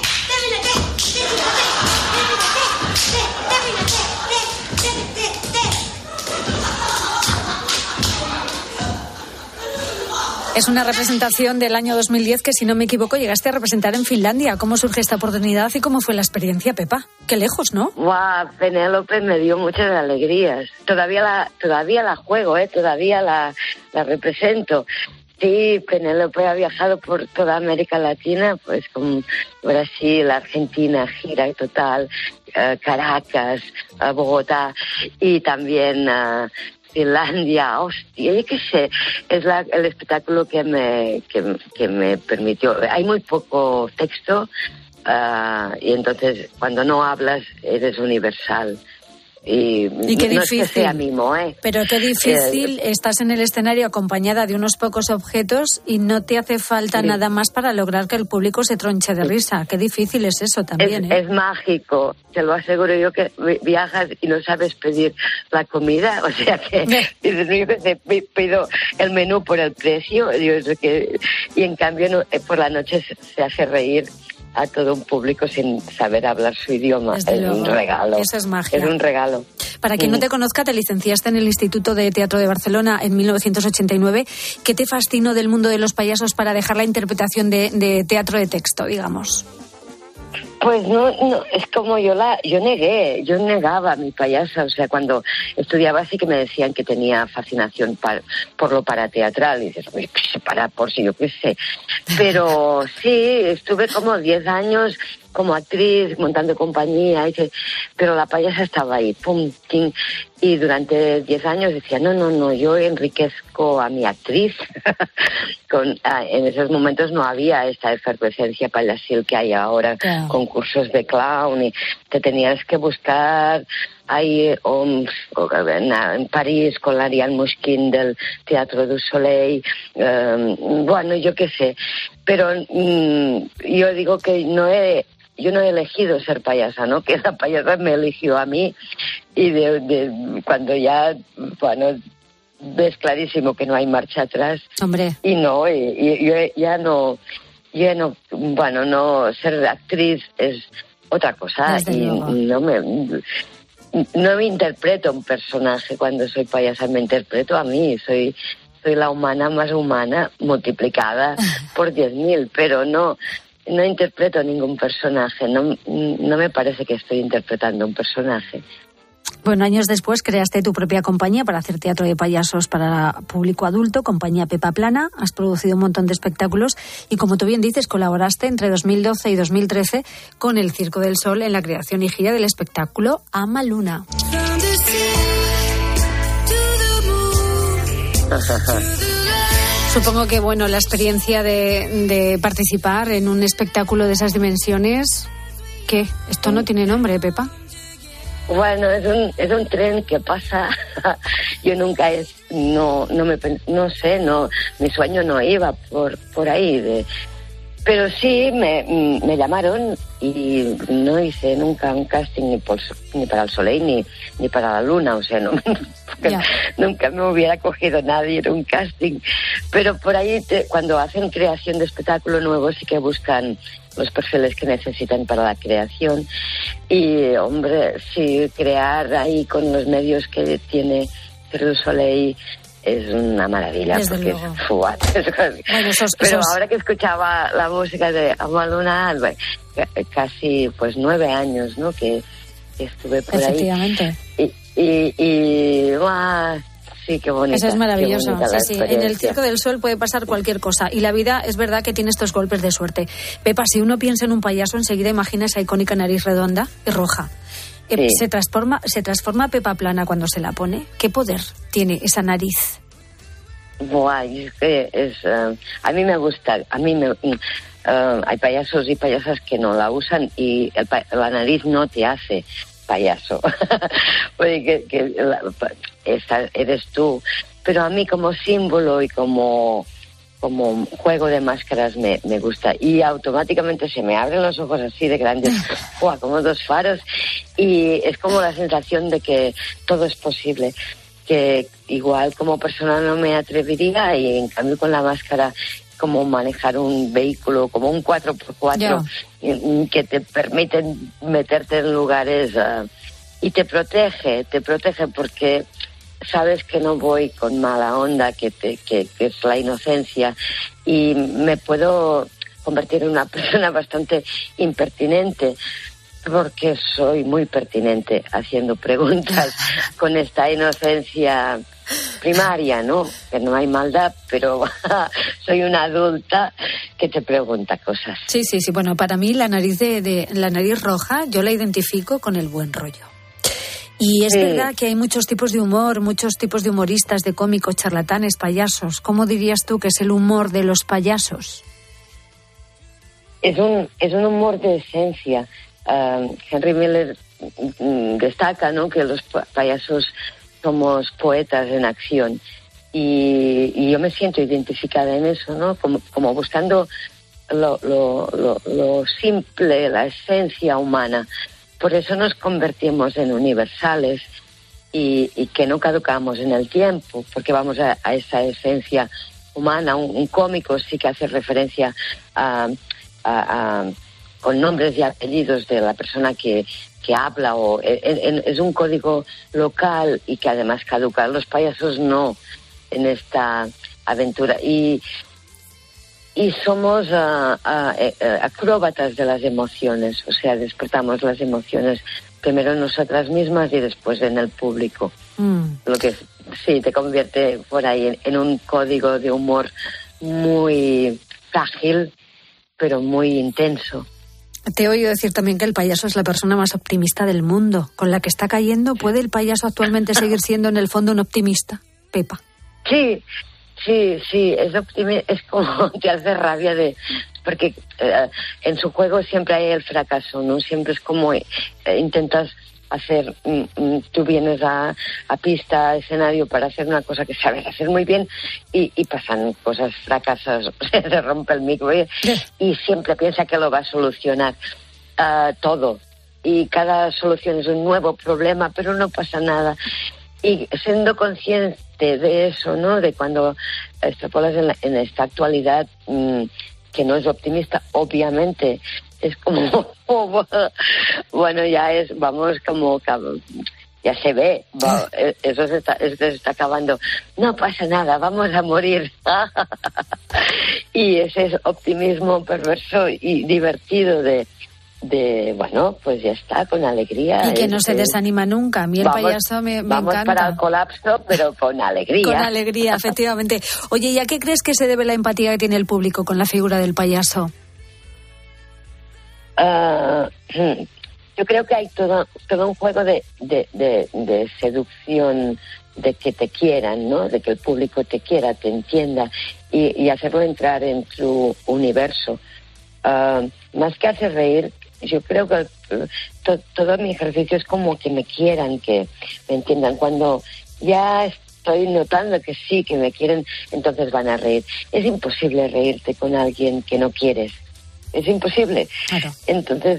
Es una representación del año 2010 que, si no me equivoco, llegaste a representar en Finlandia. ¿Cómo surge esta oportunidad y cómo fue la experiencia, Pepa? Qué lejos, ¿no? Wow, Penélope me dio muchas alegrías. Todavía la juego, todavía la represento. Sí, Penélope ha viajado por toda América Latina, pues con Brasil, Argentina, gira total, Caracas, Bogotá y también... Finlandia, hostia, yo qué sé, es el espectáculo que me permitió. Hay muy poco texto y entonces cuando no hablas eres universal. Y qué no difícil. Es que sea mimo, Pero qué difícil, estás en el escenario acompañada de unos pocos objetos y no te hace falta nada más para lograr que el público se tronche de risa. Qué difícil es eso también, Es mágico, te lo aseguro yo, que viajas y no sabes pedir la comida, o sea que yo que sé, pido el menú por el precio, y en cambio por la noche se hace reír a todo un público sin saber hablar su idioma. Es un regalo. Eso es magia. Es un regalo. Para quien no te conozca, te licenciaste en el Instituto de Teatro de Barcelona en 1989. ¿Qué te fascinó del mundo de los payasos para dejar la interpretación de teatro de texto, digamos? Pues no, es como yo negaba a mi payasa, o sea, cuando estudiaba sí que me decían que tenía fascinación por lo parateatral, y dices, por si yo qué sé, pero sí, estuve como 10 años como actriz, montando compañía, pero la payasa estaba ahí, pum, ting, y durante 10 años decía, no, yo enriquezco a mi actriz. En esos momentos no había esta efervescencia payasil que hay ahora, claro. Concursos de clown, y te tenías que buscar ahí en París con la Ariane Mouchkine del Teatro du Soleil, bueno, yo qué sé, pero yo digo que yo no he elegido ser payasa, ¿no? Que la payasa me eligió a mí, y cuando ya, bueno, ves clarísimo que no hay marcha atrás. Hombre. Y yo ya no, bueno, no, ser actriz es otra cosa. Desde luego. No me interpreto un personaje cuando soy payasa, me interpreto a mí, soy la humana más humana multiplicada por 10.000, pero no interpreto a ningún personaje, no me parece que estoy interpretando un personaje. Bueno, años después creaste tu propia compañía para hacer teatro de payasos para público adulto, compañía Pepa Plana. Has producido un montón de espectáculos y, como tú bien dices, colaboraste entre 2012 y 2013 con el Circo del Sol en la creación y gira del espectáculo Ama Luna. Supongo que, bueno, la experiencia de participar en un espectáculo de esas dimensiones, ¿qué? Esto no tiene nombre, Pepa. Bueno, es un tren que pasa. Yo nunca mi sueño no iba por ahí. Pero sí me llamaron y no hice nunca un casting ni para el Soleil ni para la Luna, o sea, nunca me hubiera cogido nadie en un casting. Pero por ahí cuando hacen creación de espectáculo nuevo sí que buscan los perfiles que necesitan para la creación. Y, hombre, sí, crear ahí con los medios que tiene Cirque du Soleil es una maravilla. Desde porque luego. es fuerte. Bueno, pero ahora que escuchaba la música de Ama Luna, casi 9 años, ¿no? Que estuve por Efectivamente. Ahí. Y sí, qué bonita. Eso es maravilloso. Sí. En el Circo del Sol puede pasar cualquier cosa. Y la vida es verdad que tiene estos golpes de suerte. Pepa, si uno piensa en un payaso, enseguida imagina esa icónica nariz redonda y roja. Sí. ¿Se transforma Pepa Plana cuando se la pone? ¿Qué poder tiene esa nariz? A mí me gusta. Hay payasos y payasas que no la usan y la nariz no te hace payaso. Eres tú. Pero a mí como símbolo y como juego de máscaras me gusta, y automáticamente se me abren los ojos así de grandes, como 2 faros, y es como la sensación de que todo es posible. que igual como persona no me atrevería, y en cambio con la máscara, como manejar un vehículo, como un 4x4, que te permiten meterte en lugares y te protege porque sabes que no voy con mala onda, que es la inocencia, y me puedo convertir en una persona bastante impertinente, porque soy muy pertinente haciendo preguntas con esta inocencia primaria, ¿no? Que no hay maldad, pero soy una adulta que te pregunta cosas. Sí. Bueno, para mí la nariz la nariz roja yo la identifico con el buen rollo. Y es verdad que hay muchos tipos de humor, muchos tipos de humoristas, de cómicos, charlatanes, payasos. ¿Cómo dirías tú que es el humor de los payasos? Es un humor de esencia. Henry Miller destaca, ¿no?, que los payasos somos poetas en acción, y yo me siento identificada en eso, ¿no? Como buscando lo simple, la esencia humana. Por eso nos convertimos en universales y que no caducamos en el tiempo, porque vamos a esa esencia humana. Un cómico sí que hace referencia con nombres y apellidos de la persona que habla, o es un código local y que además caduca. Los payasos no, en esta aventura, y somos acróbatas de las emociones, o sea, despertamos las emociones primero en nosotras mismas y después en el público. Lo que sí te convierte por ahí en un código de humor muy frágil, pero muy intenso. Te he oído decir también que el payaso es la persona más optimista del mundo. Con la que está cayendo, ¿puede el payaso actualmente seguir siendo en el fondo un optimista, Pepa? Sí, es como te hace rabia porque en su juego siempre hay el fracaso, ¿no? Siempre es como intentas hacer, tú vienes a pista, a escenario para hacer una cosa que sabes hacer muy bien y pasan cosas, fracasas, se rompe el micro y siempre piensa que lo va a solucionar todo, y cada solución es un nuevo problema, pero no pasa nada. Y siendo consciente de eso, ¿no?, de cuando extrapolas en esta actualidad que no es optimista, obviamente es como bueno, ya se ve, eso se está acabando, no pasa nada, vamos a morir. Y ese es optimismo perverso y divertido de bueno, pues ya está, con alegría. Y que no se desanima nunca. A mí el payaso me encanta. Vamos para el colapso, pero con alegría. Con alegría, efectivamente. Oye, ¿y a qué crees que se debe la empatía que tiene el público con la figura del payaso? Yo creo que hay todo un juego de seducción, de que te quieran, ¿no? De que el público te quiera, te entienda y hacerlo entrar en su universo. Más que hacer reír, yo creo que todo mi ejercicio es como que me quieran, que me entiendan. Cuando ya estoy notando que sí, que me quieren, entonces van a reír. Es imposible reírte con alguien que no quieres. Es imposible. Claro. Entonces,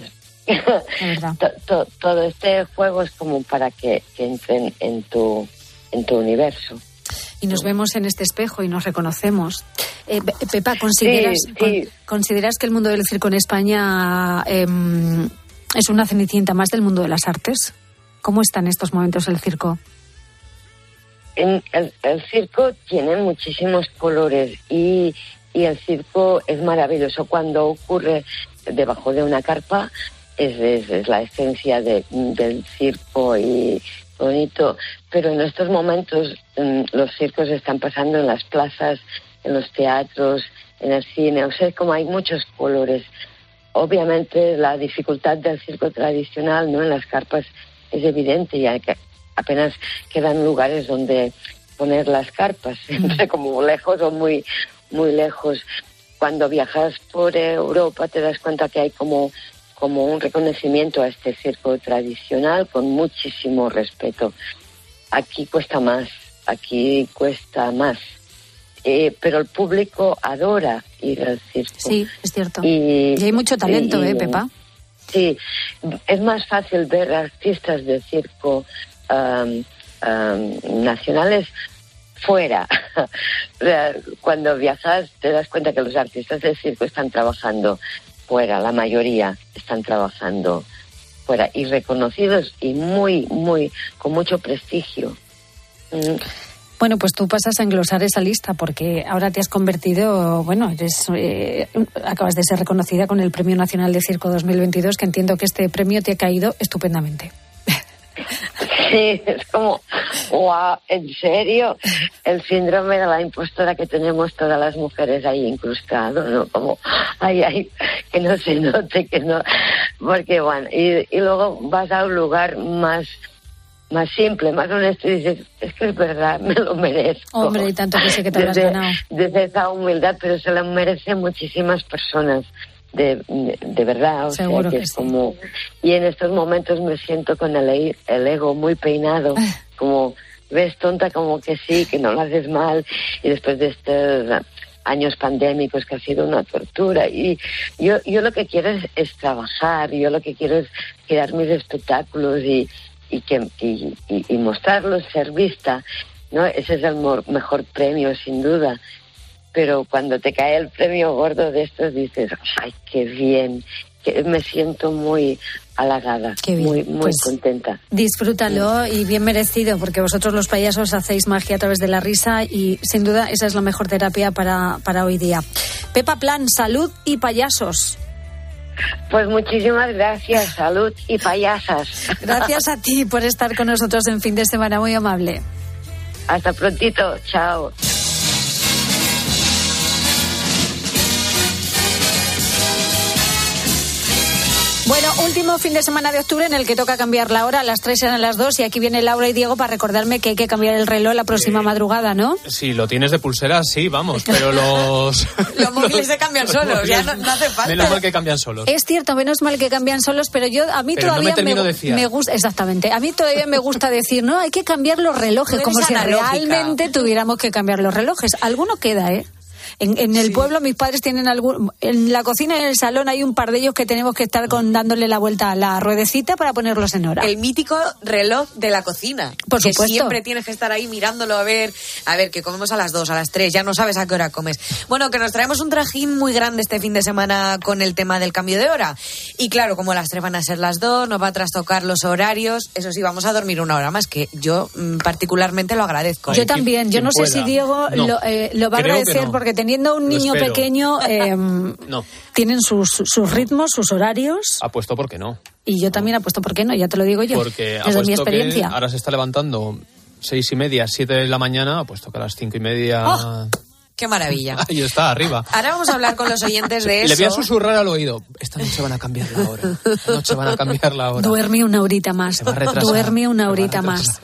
todo este juego es como para que entren en tu universo. Y nos vemos en este espejo y nos reconocemos. Pepa, ¿consideras que el mundo del circo en España es una cenicienta más del mundo de las artes? ¿Cómo está en estos momentos el circo? El circo tiene muchísimos colores y el circo es maravilloso. Cuando ocurre debajo de una carpa es la esencia del circo y bonito, pero en estos momentos los circos están pasando en las plazas, en los teatros, en el cine, o sea, como hay muchos colores. Obviamente la dificultad del circo tradicional, ¿no?, en las carpas es evidente, ya que apenas quedan lugares donde poner las carpas, siempre como lejos o muy, muy lejos. Cuando viajas por Europa te das cuenta que hay como un reconocimiento a este circo tradicional con muchísimo respeto. Aquí cuesta más. Pero el público adora ir al circo. Sí, es cierto. Y hay mucho talento, Pepa? Sí, es más fácil ver artistas de circo nacionales fuera. Cuando viajas te das cuenta que los artistas del circo están trabajando fuera, la mayoría están trabajando fuera y reconocidos y con mucho prestigio. Bueno, pues tú pasas a englosar esa lista porque ahora te has convertido, acabas de ser reconocida con el Premio Nacional de Circo 2022, que entiendo que este premio te ha caído estupendamente. Sí, es como, wow, ¿en serio? El síndrome de la impostora que tenemos todas las mujeres ahí incrustado, ¿no? Como, ay, que no se note, que no... Porque, bueno, y luego vas a un lugar más simple, más honesto y dices, es que es verdad, me lo merezco. Hombre, y tanto que sé que te lo has ganado. Desde esa humildad, pero se lo merecen muchísimas personas. De verdad, o seguro sea, que es como... Y en estos momentos me siento con el ego muy peinado, como ves tonta, como que sí, que no lo haces mal, y después de estos años pandémicos que ha sido una tortura, y yo lo que quiero es trabajar, yo lo que quiero es crear mis espectáculos y mostrarlos, ser vista, ¿no? Ese es el mejor premio, sin duda. Pero cuando te cae el premio gordo de estos dices, ¡ay, qué bien! Que me siento muy halagada, muy pues contenta. Disfrútalo y bien merecido, porque vosotros los payasos hacéis magia a través de la risa y sin duda esa es la mejor terapia para hoy día. Pepa Plan, salud y payasos. Pues muchísimas gracias, salud y payasas. Gracias a ti por estar con nosotros en Fin de Semana, muy amable. Hasta prontito, chao. Bueno, último fin de semana de octubre en el que toca cambiar la hora. A las 3 eran las 2 y aquí viene Laura y Diego para recordarme que hay que cambiar el reloj la próxima madrugada, ¿no? Si lo tienes de pulsera, sí, vamos, pero los móviles se cambian solos, ya no hace falta. Menos mal que cambian solos. Es cierto, menos mal que cambian solos, pero a mí todavía me gusta, exactamente, a mí todavía me gusta decir, no, hay que cambiar los relojes, como si realmente tuviéramos que cambiar los relojes. Alguno queda, ¿eh? En el pueblo mis padres tienen en la cocina y en el salón hay un par de ellos que tenemos que estar dándole la vuelta a la ruedecita para ponerlos en hora. El mítico reloj de la cocina. Por supuesto. Que siempre tienes que estar ahí mirándolo a ver que comemos a las 2, a las 3, ya no sabes a qué hora comes. Bueno, que nos traemos un trajín muy grande este fin de semana con el tema del cambio de hora. Y claro, como las 3 van a ser las 2, nos va a trastocar los horarios. Eso sí, vamos a dormir una hora más, que yo particularmente lo agradezco. Yo también. Yo no sé si Diego lo va a agradecer, porque teniendo un niño pequeño tienen sus ritmos, sus horarios. Apuesto porque no. Y yo también apuesto porque no, ya te lo digo yo. Porque desde mi experiencia. Que ahora se está levantando 6:30, 7 de la mañana, apuesto que a las 5:30... ¡Oh! ¡Qué maravilla! Ahí está, arriba. Ahora vamos a hablar con los oyentes de eso. Le voy a susurrar al oído. Esta noche van a cambiar la hora. Esta noche van a cambiar la hora. Duerme una horita más. Duerme una horita más.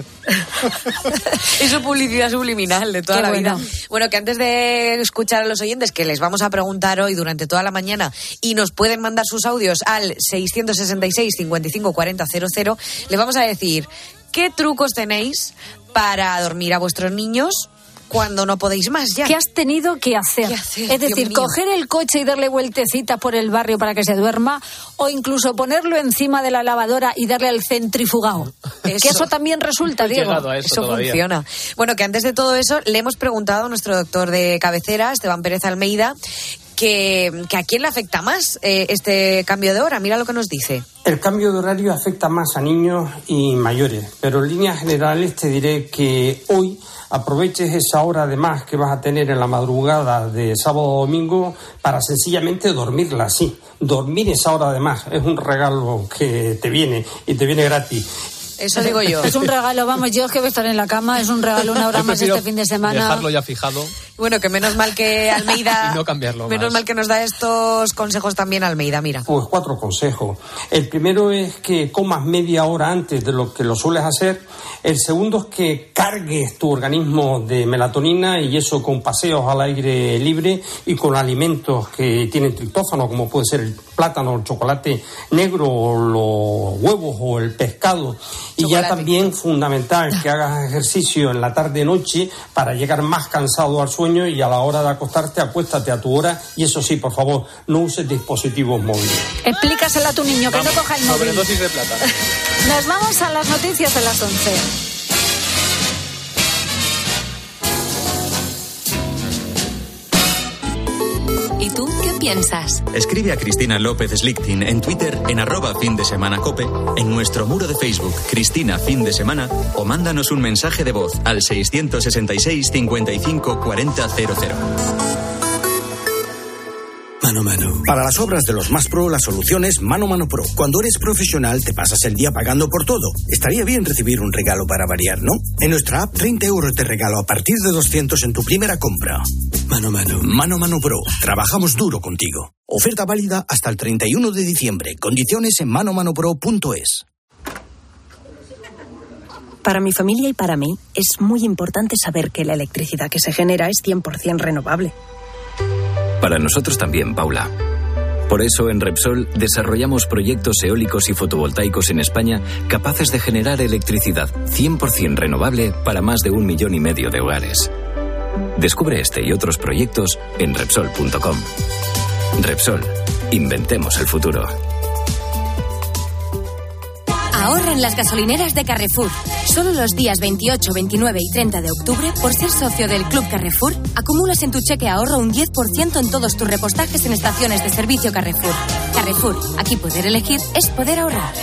Eso es publicidad subliminal de toda la vida. Bueno, que antes de escuchar a los oyentes, que les vamos a preguntar hoy durante toda la mañana y nos pueden mandar sus audios al 666 55 40 00, les vamos a decir qué trucos tenéis para dormir a vuestros niños cuando no podéis más ya. ¿Qué has tenido que hacer? Es decir, coger el coche y darle vueltecitas por el barrio para que se duerma, o incluso ponerlo encima de la lavadora y darle al centrifugado. Que eso también resulta, Diego. Eso funciona. Bueno, que antes de todo eso le hemos preguntado a nuestro doctor de cabecera, Esteban Pérez Almeida, que a quién le afecta más este cambio de hora. Mira lo que nos dice. El cambio de horario afecta más a niños y mayores, pero en líneas generales te diré que hoy aproveches esa hora de más que vas a tener en la madrugada de sábado o domingo para sencillamente dormirla así. Dormir esa hora de más es un regalo que te viene y te viene gratis. Eso digo yo. Es un regalo, vamos, yo es que voy a estar en la cama, es un regalo una hora más este fin de semana. Dejarlo ya fijado. Bueno, que menos mal que Almeida... y no cambiarlo menos más. Mal que nos da estos consejos también Almeida, mira. Pues 4 consejos. El primero es que comas media hora antes de lo que lo sueles hacer. El segundo es que cargues tu organismo de melatonina, y eso con paseos al aire libre y con alimentos que tienen triptófano, como puede ser el plátano, el chocolate negro, los huevos o el pescado. Y ya también fundamental que hagas ejercicio en la tarde-noche para llegar más cansado al sueño, y a la hora de acostarte acuéstate a tu hora, y eso sí, por favor, no uses dispositivos móviles. Explícaselo a tu niño, que no coja el móvil. Sobredosis de plata. Nos vamos a las noticias de las 11. ¿Y tú qué piensas? Escribe a Cristina López Slichting en Twitter en @findesemanacope, en nuestro muro de Facebook Cristina Fin de Semana, o mándanos un mensaje de voz al 666 55 40 00. Mano Mano. Para las obras de los más pro, la solución es Mano Mano Pro. Cuando eres profesional, te pasas el día pagando por todo. Estaría bien recibir un regalo para variar, ¿no? En nuestra app, 30 euros de regalo a partir de 200 en tu primera compra. Mano Mano. Mano Mano Pro. Trabajamos duro contigo. Oferta válida hasta el 31 de diciembre. Condiciones en manomanopro.es. Para mi familia y para mí, es muy importante saber que la electricidad que se genera es 100% renovable. Para nosotros también, Paula. Por eso, en Repsol, desarrollamos proyectos eólicos y fotovoltaicos en España capaces de generar electricidad 100% renovable para más de 1,5 millones de hogares. Descubre este y otros proyectos en Repsol.com. Repsol. Inventemos el futuro. Ahorra en las gasolineras de Carrefour. Solo los días 28, 29 y 30 de octubre, por ser socio del Club Carrefour, acumulas en tu cheque ahorro un 10% en todos tus repostajes en estaciones de servicio Carrefour. Carrefour, aquí poder elegir es poder ahorrar.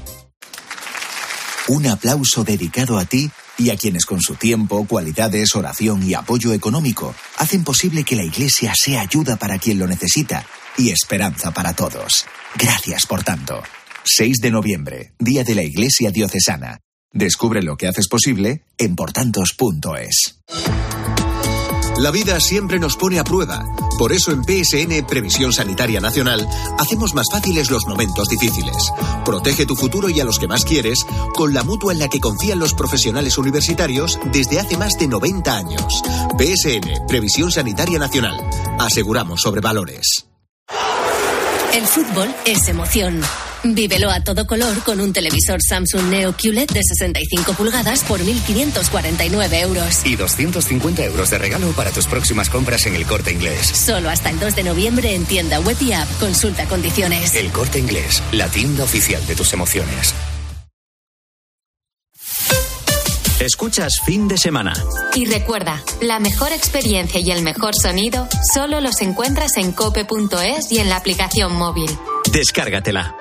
Un aplauso dedicado a ti y a quienes con su tiempo, cualidades, oración y apoyo económico hacen posible que la Iglesia sea ayuda para quien lo necesita y esperanza para todos. Gracias por tanto. 6 de noviembre, Día de la Iglesia Diocesana. Descubre lo que haces posible en portantos.es. La vida siempre nos pone a prueba. Por eso en PSN, Previsión Sanitaria Nacional, hacemos más fáciles los momentos difíciles. Protege tu futuro y a los que más quieres con la mutua en la que confían los profesionales universitarios desde hace más de 90 años. PSN, Previsión Sanitaria Nacional. Aseguramos sobre valores. El fútbol es emoción. Vívelo a todo color con un televisor Samsung Neo QLED de 65 pulgadas por 1.549 euros. Y 250 euros de regalo para tus próximas compras en El Corte Inglés. Solo hasta el 2 de noviembre en tienda web y app. Consulta condiciones. El Corte Inglés, la tienda oficial de tus emociones. Escuchas Fin de Semana. Y recuerda, la mejor experiencia y el mejor sonido solo los encuentras en cope.es y en la aplicación móvil. Descárgatela.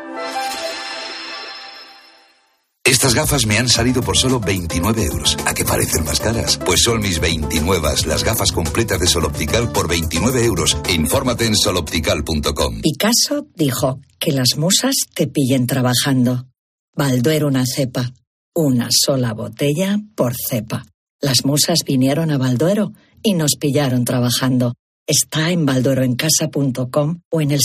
Estas gafas me han salido por solo 29 euros. ¿A qué parecen más caras? Pues son mis 29, las gafas completas de Sol Optical por 29 euros. Infórmate en soloptical.com. Picasso dijo que las musas te pillen trabajando. Balduero una cepa. Una sola botella por cepa. Las musas vinieron a Balduero y nos pillaron trabajando. Está en baldueroencasa.com o en el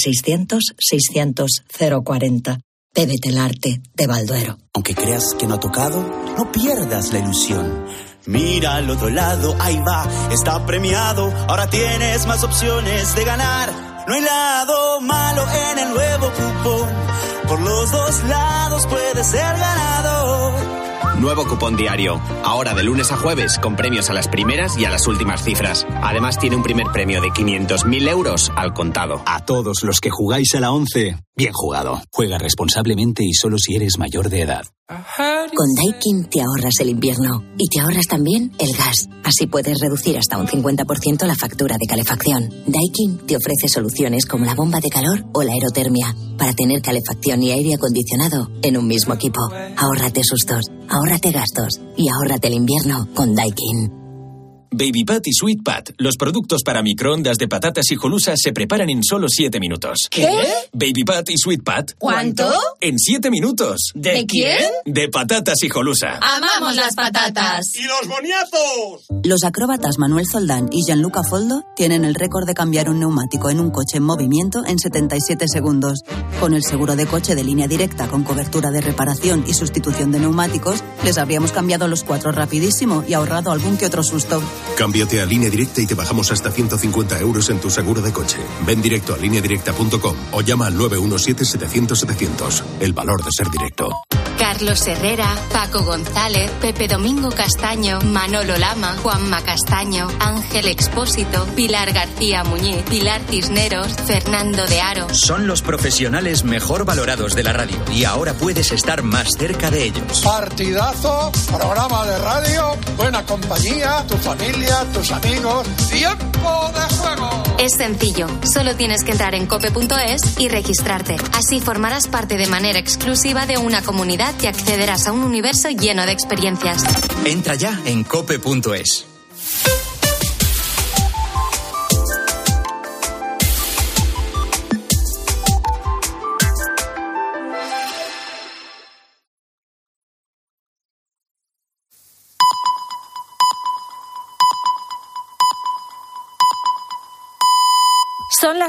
600-600-040. Bébete el arte de Balduero. Aunque creas que no ha tocado, no pierdas la ilusión. Mira al otro lado, ahí va, está premiado. Ahora tienes más opciones de ganar. No hay lado malo en el nuevo cupón. Por los dos lados puedes ser ganador. Nuevo cupón diario. Ahora de lunes a jueves, con premios a las primeras y a las últimas cifras. Además tiene un primer premio de 500.000 euros al contado. A todos los que jugáis a la 11, bien jugado. Juega responsablemente y solo si eres mayor de edad. Con Daikin te ahorras el invierno y te ahorras también el gas. Así puedes reducir hasta un 50% la factura de calefacción. Daikin te ofrece soluciones como la bomba de calor o la aerotermia para tener calefacción y aire acondicionado en un mismo equipo. Ahórrate sustos, ahórrate gastos y ahórrate el invierno con Daikin. Baby Pat y Sweet Pat, los productos para microondas de patatas hijolusa se preparan en solo 7 minutos. ¿Qué? Baby Pat y Sweet Pat. ¿Cuánto? En 7 minutos. ¿De quién? De patatas hijolusa. ¡Amamos las patatas! ¡Y los boniatos! Los acróbatas Manuel Zoldán y Gianluca Foldo tienen el récord de cambiar un neumático en un coche en movimiento en 77 segundos. Con el seguro de coche de Línea Directa con cobertura de reparación y sustitución de neumáticos, les habríamos cambiado los 4 rapidísimo y ahorrado algún que otro susto. Cámbiate a Línea Directa y te bajamos hasta 150 euros en tu seguro de coche. Ven directo a lineadirecta.com o llama al 917-700-700. El valor de ser directo. Carlos Herrera, Paco González, Pepe Domingo Castaño, Manolo Lama, Juanma Castaño, Ángel Expósito, Pilar García Muñiz, Pilar Cisneros, Fernando de Aro. Son los profesionales mejor valorados de la radio y ahora puedes estar más cerca de ellos. Partidazo, programa de radio, buena compañía, tu familia, tus amigos, tiempo de juego. Es sencillo, solo tienes que entrar en cope.es y registrarte. Así formarás parte de manera exclusiva de una comunidad y accederás a un universo lleno de experiencias. Entra ya en cope.es.